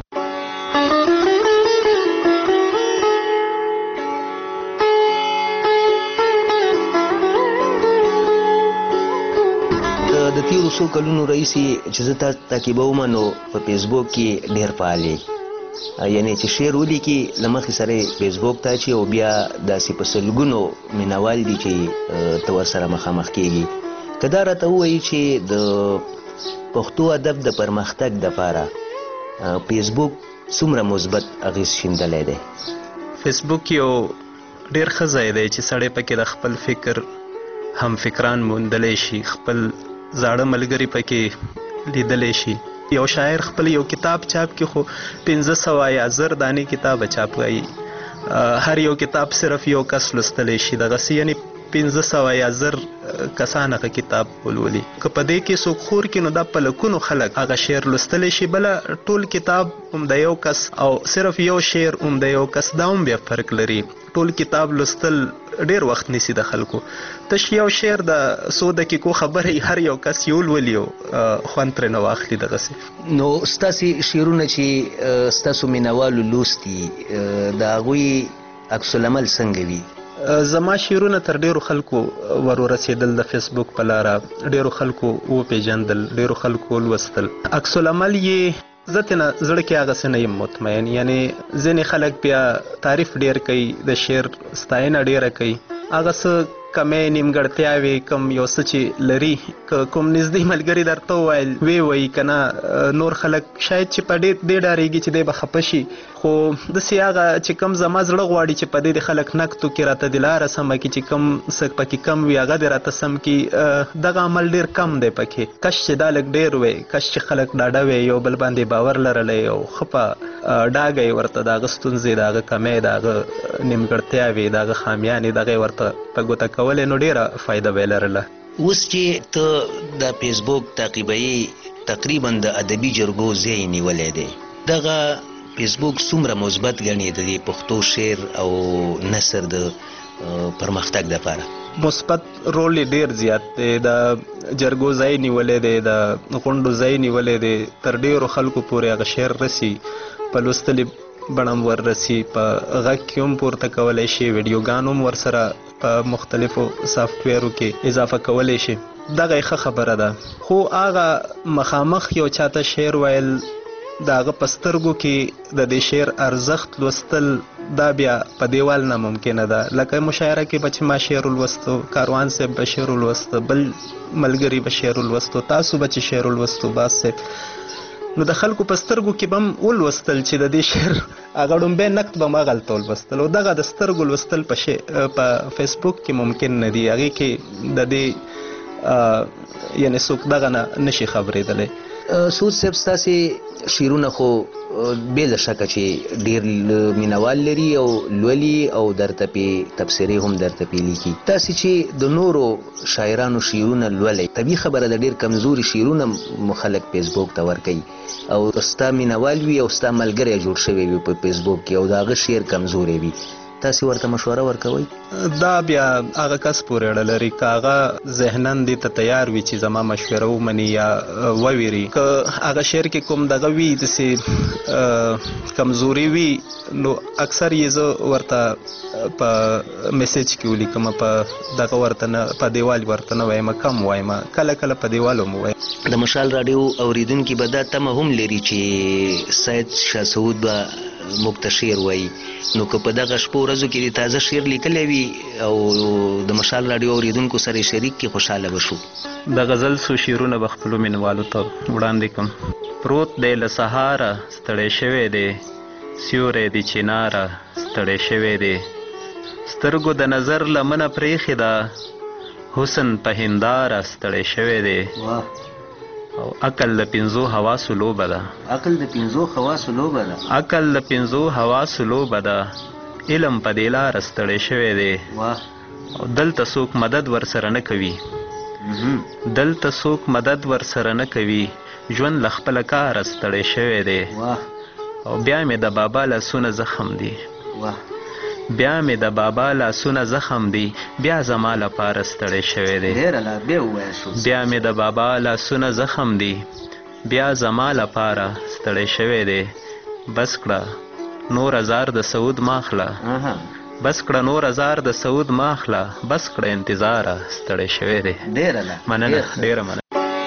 د تیرو څو کلونو راهیسې چې زه تاسو تعقیبوم نو په فیسبوک کې ډېر فعال یې، یعنې چې شعر ولیکي له مخې سره یې فیسبوک ته اچي او بیا داسې په سلګونو مینوال دي چې ته ورسره مخامخ کېږي. که دا راته ووایي چې د پښتو ادب د پرمختګ دپاره فیسبوک څومره مثبت اغېز شیندلی دی؟ فیسبوک یو ډېر ښه ځای دی چې سړی پکې د خپل فکر هم فکران موندلی شي، خپل زاړه ملګري پکې لیدلی شي. یو شاعر خپل یو کتاب چاپ کې خو پنځه سوه یا زر دانې کتاب چاپ کوي، هر یو کتاب صرف یو کس لوستلی شي، دغسې یعنې پنځه سوه یا زر کسان هغه کتاب ولولي. که په دې کې څوک خور کړي نو دا په لکونو خلک هغه شعر لوستلی شي، بله ټول کتاب هم د یو کس او صرف یو شعر هم د یو کس، دا هم بیا فرق لري. ټول کتاب لوستل ډېر وخت نیسي د خلکو، تش یو شعر د څو دقیقو خبرې هر یو کس یو ولولي او خوند ترې نه واخلي دغسې. نو ستاسې شعرونه چې ستاسو مینوالو لوستي د هغوی عکس العمل څنګه وي؟ زما شعرونه تر ډیرو خلکو ور ورسېدل د فیسبوک په لاره، ډیرو خلکو وپېژندل، ډیرو خلکو ولوستل. عکس العمل یې زه ترېنه زړه کې هغسې نه یم مطمئن، یعنې ځینې خلک بیا تعریف ډیر کوي، د شعر ستاینه ډیره کوي، هغه څه کمې نیمګړتیاوې کم یو څه چې لري کوم نږدې ملګري درته وویل وی وایي که نه نور خلک شاید چې په ډېر دې ډارېږي چې دی به خفه شي خو داسې هغه چې کم زما زړه غواړي چې په دې د خلک نقد وکړي راته د لاره سمه کړي چې کم څه پکې کم وي هغه دې راته سم کړي دغه عمل ډېر کم دی پکې کش چې دا لږ ډېر وی کش چې خلک ډاډه وی یو بل باندې باور لرلی او ښه په ډاګه یې ورته د هغه ستونزې د هغه کمی د هغه نیمګړتیاوې د هغه خامیانې دغه یې ورته په ګوته کولی نو ډېره فایده به یې لرله. اوس چې ته د فیسبوک تعقیبوي تقریبا د ادبي جرګو ځای یې نیولی دی دغه فیسبوک څومره مثبت ګڼي د دې پښتو شعر او نثر د پرمختګ دپاره؟ مثبت رول یې ډېر زیات دی د جرګو ځای نیولی دی د غونډو ځای نیولی دی تر ډېرو خلکو پورې هغه شعر رسي په لوستلې بڼه هم وررسي په غږ کې هم پورته کولی شي ویډیوګان هم ورسره په مختلفو سافټویرو کې اضافه کولی شي دغه یې ښه خبره ده خو هغه مخامخ یو چاته شعر ویل د هغه په سترګو کې د دې شعر ارزښت لوستل دا بیا په دیوال نه ممکنه ده لکه مشاعره کې به چې ما شعر ولوستو کاروان صاحب به شعر ولوسته بل ملګري به شعر ولوستو تاسو به چې شعر ولوستو باز صاحب نو د خلکو په سترګو کې به هم ولوستل چې د دې شعر هغه ډومبی نقد به هم هغلته ولوستل او دغه د سترګو لوستل په په فیسبوک کې ممکن نه دي هغې کې د دې یعنې څوک دغه نه نشي خبرېدلی. سعود صاحب ستاسې شعرونه خو بې له شکه چې ډېر مینوال لري او لولي او درته پې تبصرې هم درته پې لیکي تاسې چې د نورو شاعرانو شعرونه لولئ طبیعي خبره ده ډېر کمزوري شعرونه خلک فیسبوک ته ورکوي او ستا مینوال وي او ستا ملګری جوړ شوی وي په فیسبوک کې او د هغه شعر کمزوری وي تاسې ورته مشوره ورکوئ؟ دا بیا هغه کس پورې اړه لري که هغه ذهناً دې ته تیار وي چې زما مشوره ومني یا وویري که هغه شعر کې کوم دغه وي داسې کمزوري وي نو اکثر یې زه ورته په میسیج کې ولیکم په دغه ورته نه په دیوال ورته نه وایم کم وایم کله کله په دیوال هم وایم. د مشال راډیو اورېدونکي به دا تمه هم لري چې سید شاه سعود به موږ ته شعر وایي نو که په دغه شپو ورځو کې د تازه شعر لیکلی وي او د مشال راډیو اورېدونکو سره یې شریک کړي خوشحاله به شو. د غزل څو شعرونه به خپلو مینوالو ته وړاندې کړم. پروت دی له سهاره ستړی شوی دی سیوری دی چناره ستړی شوی دی سترګو د نظر لمنه پرېښې ده حسن په هنداره ستړی شوی دی او عقل د پنځو حواسو لوبه ده عقل د پنځو حواسو لوبه ده عقل د پنځو حواسو لوبه ده علم په دې لاره ستړی شوی دی او دلته څوک مدد ورسره نه کوي دلته څوک مدد ورسره نه کوي ژوند له خپله کاره ستړی شوی دی او بیا مې د بابا لاسونه زخم دي بیا مې د بابا لاسونه زخم دي بیا زما لپاره ستړی شوی دی بیا مې د بابا لاسونه زخم دي بیا زما لپاره ستړی شوی دی بس کړه نور هزار د سعود ماخله بس کړه نور هزار د سعود ماخله بس کړه انتظاره ستړی شوی دی. مننه ډېره مننه.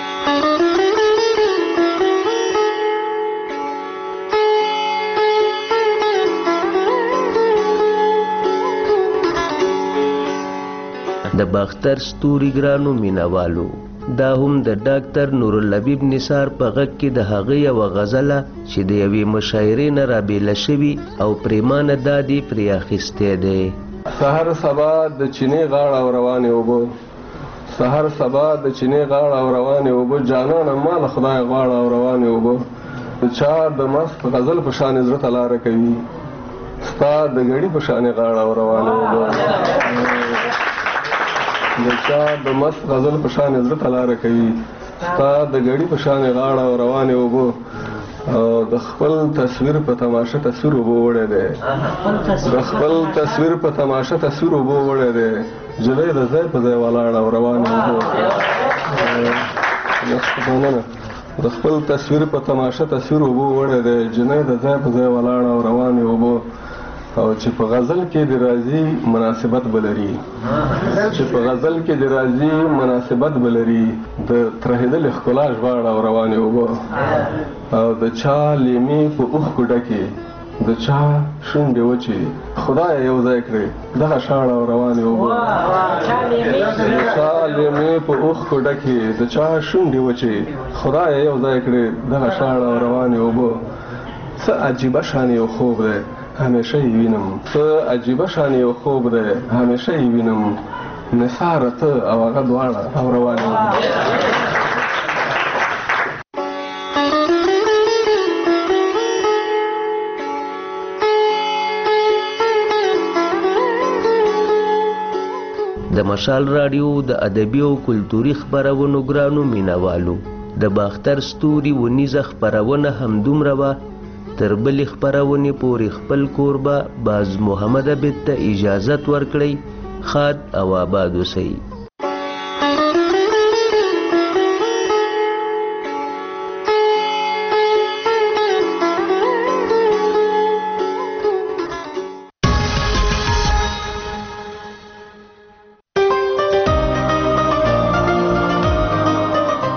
د باختر ستوري ګرانو مینوالو دا هم د ډاکټر نورالحبیب نثار په غږ کې د هغه یوه غزله چې د یوې مشاعرې نه رابېله شوي او پریمانه دادې پرې اخیستی دی. سحر سبا د چینې غاړه او روانې اوبه سحر سبا د چینې غاړه او روانې اوبه جانانه ما له خدای غاړه او روانې اوبه د چا د مست غزل په شانې زړه ته لاره کوي ستا د ګړي په شانې غاړه او روانې اوبه د چا د مست غزل په شانې زړه ته لاره کوي ستا د ګړي په شانې غاړه او روانې اوبه او د خپل تصویر په تماشه تصویر اوبه وړی دی د خپل تصویر په تماشه تصویر اوبه وړی دی نجلۍ د ځای په ځای ولاړه او روانې اوبه د خپل تصویر په تماشه تصویر اوبه وړی دی نجلۍ د ځای په ځای ولاړه او روانې اوبه او چې په غزل کې د راځي مناسبت بلري چې په غزل کې د راځي مناسبت بلري د ترهېدلې ښکلا ژباړه او روانې اوبه او د چا لیمې په اوښکو ډکې د چا شونډې وچې خدای یو ځای کړې دغه شاړه او روانې اوبه د چا لیمې په اوښکو ډکې د چا شونډې وچې خدای یو ځای کړې دغه شاړه او روانې اوبه څه عجیبه شان یو خوب دی همیشه یې وینم څه عجیبه شان یو خوب دی همیشه یې وینم نثاره ته او هغه دواړه او روانې اوبه د مشال راډیو د ادبي او کلتوري خبرونو ګرانو مینوالو د باختر ستوري ونیزه خبرونه همدومره وه تر بلې خبرونې پورې خپل کوربه باز محمد عبید ته اجازت ورکړئ ښاد او آباد اوسئ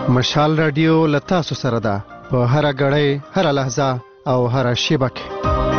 مشال رادیو له تاسو سره ده په هره غړۍ هره لحظه او هره شیبه کې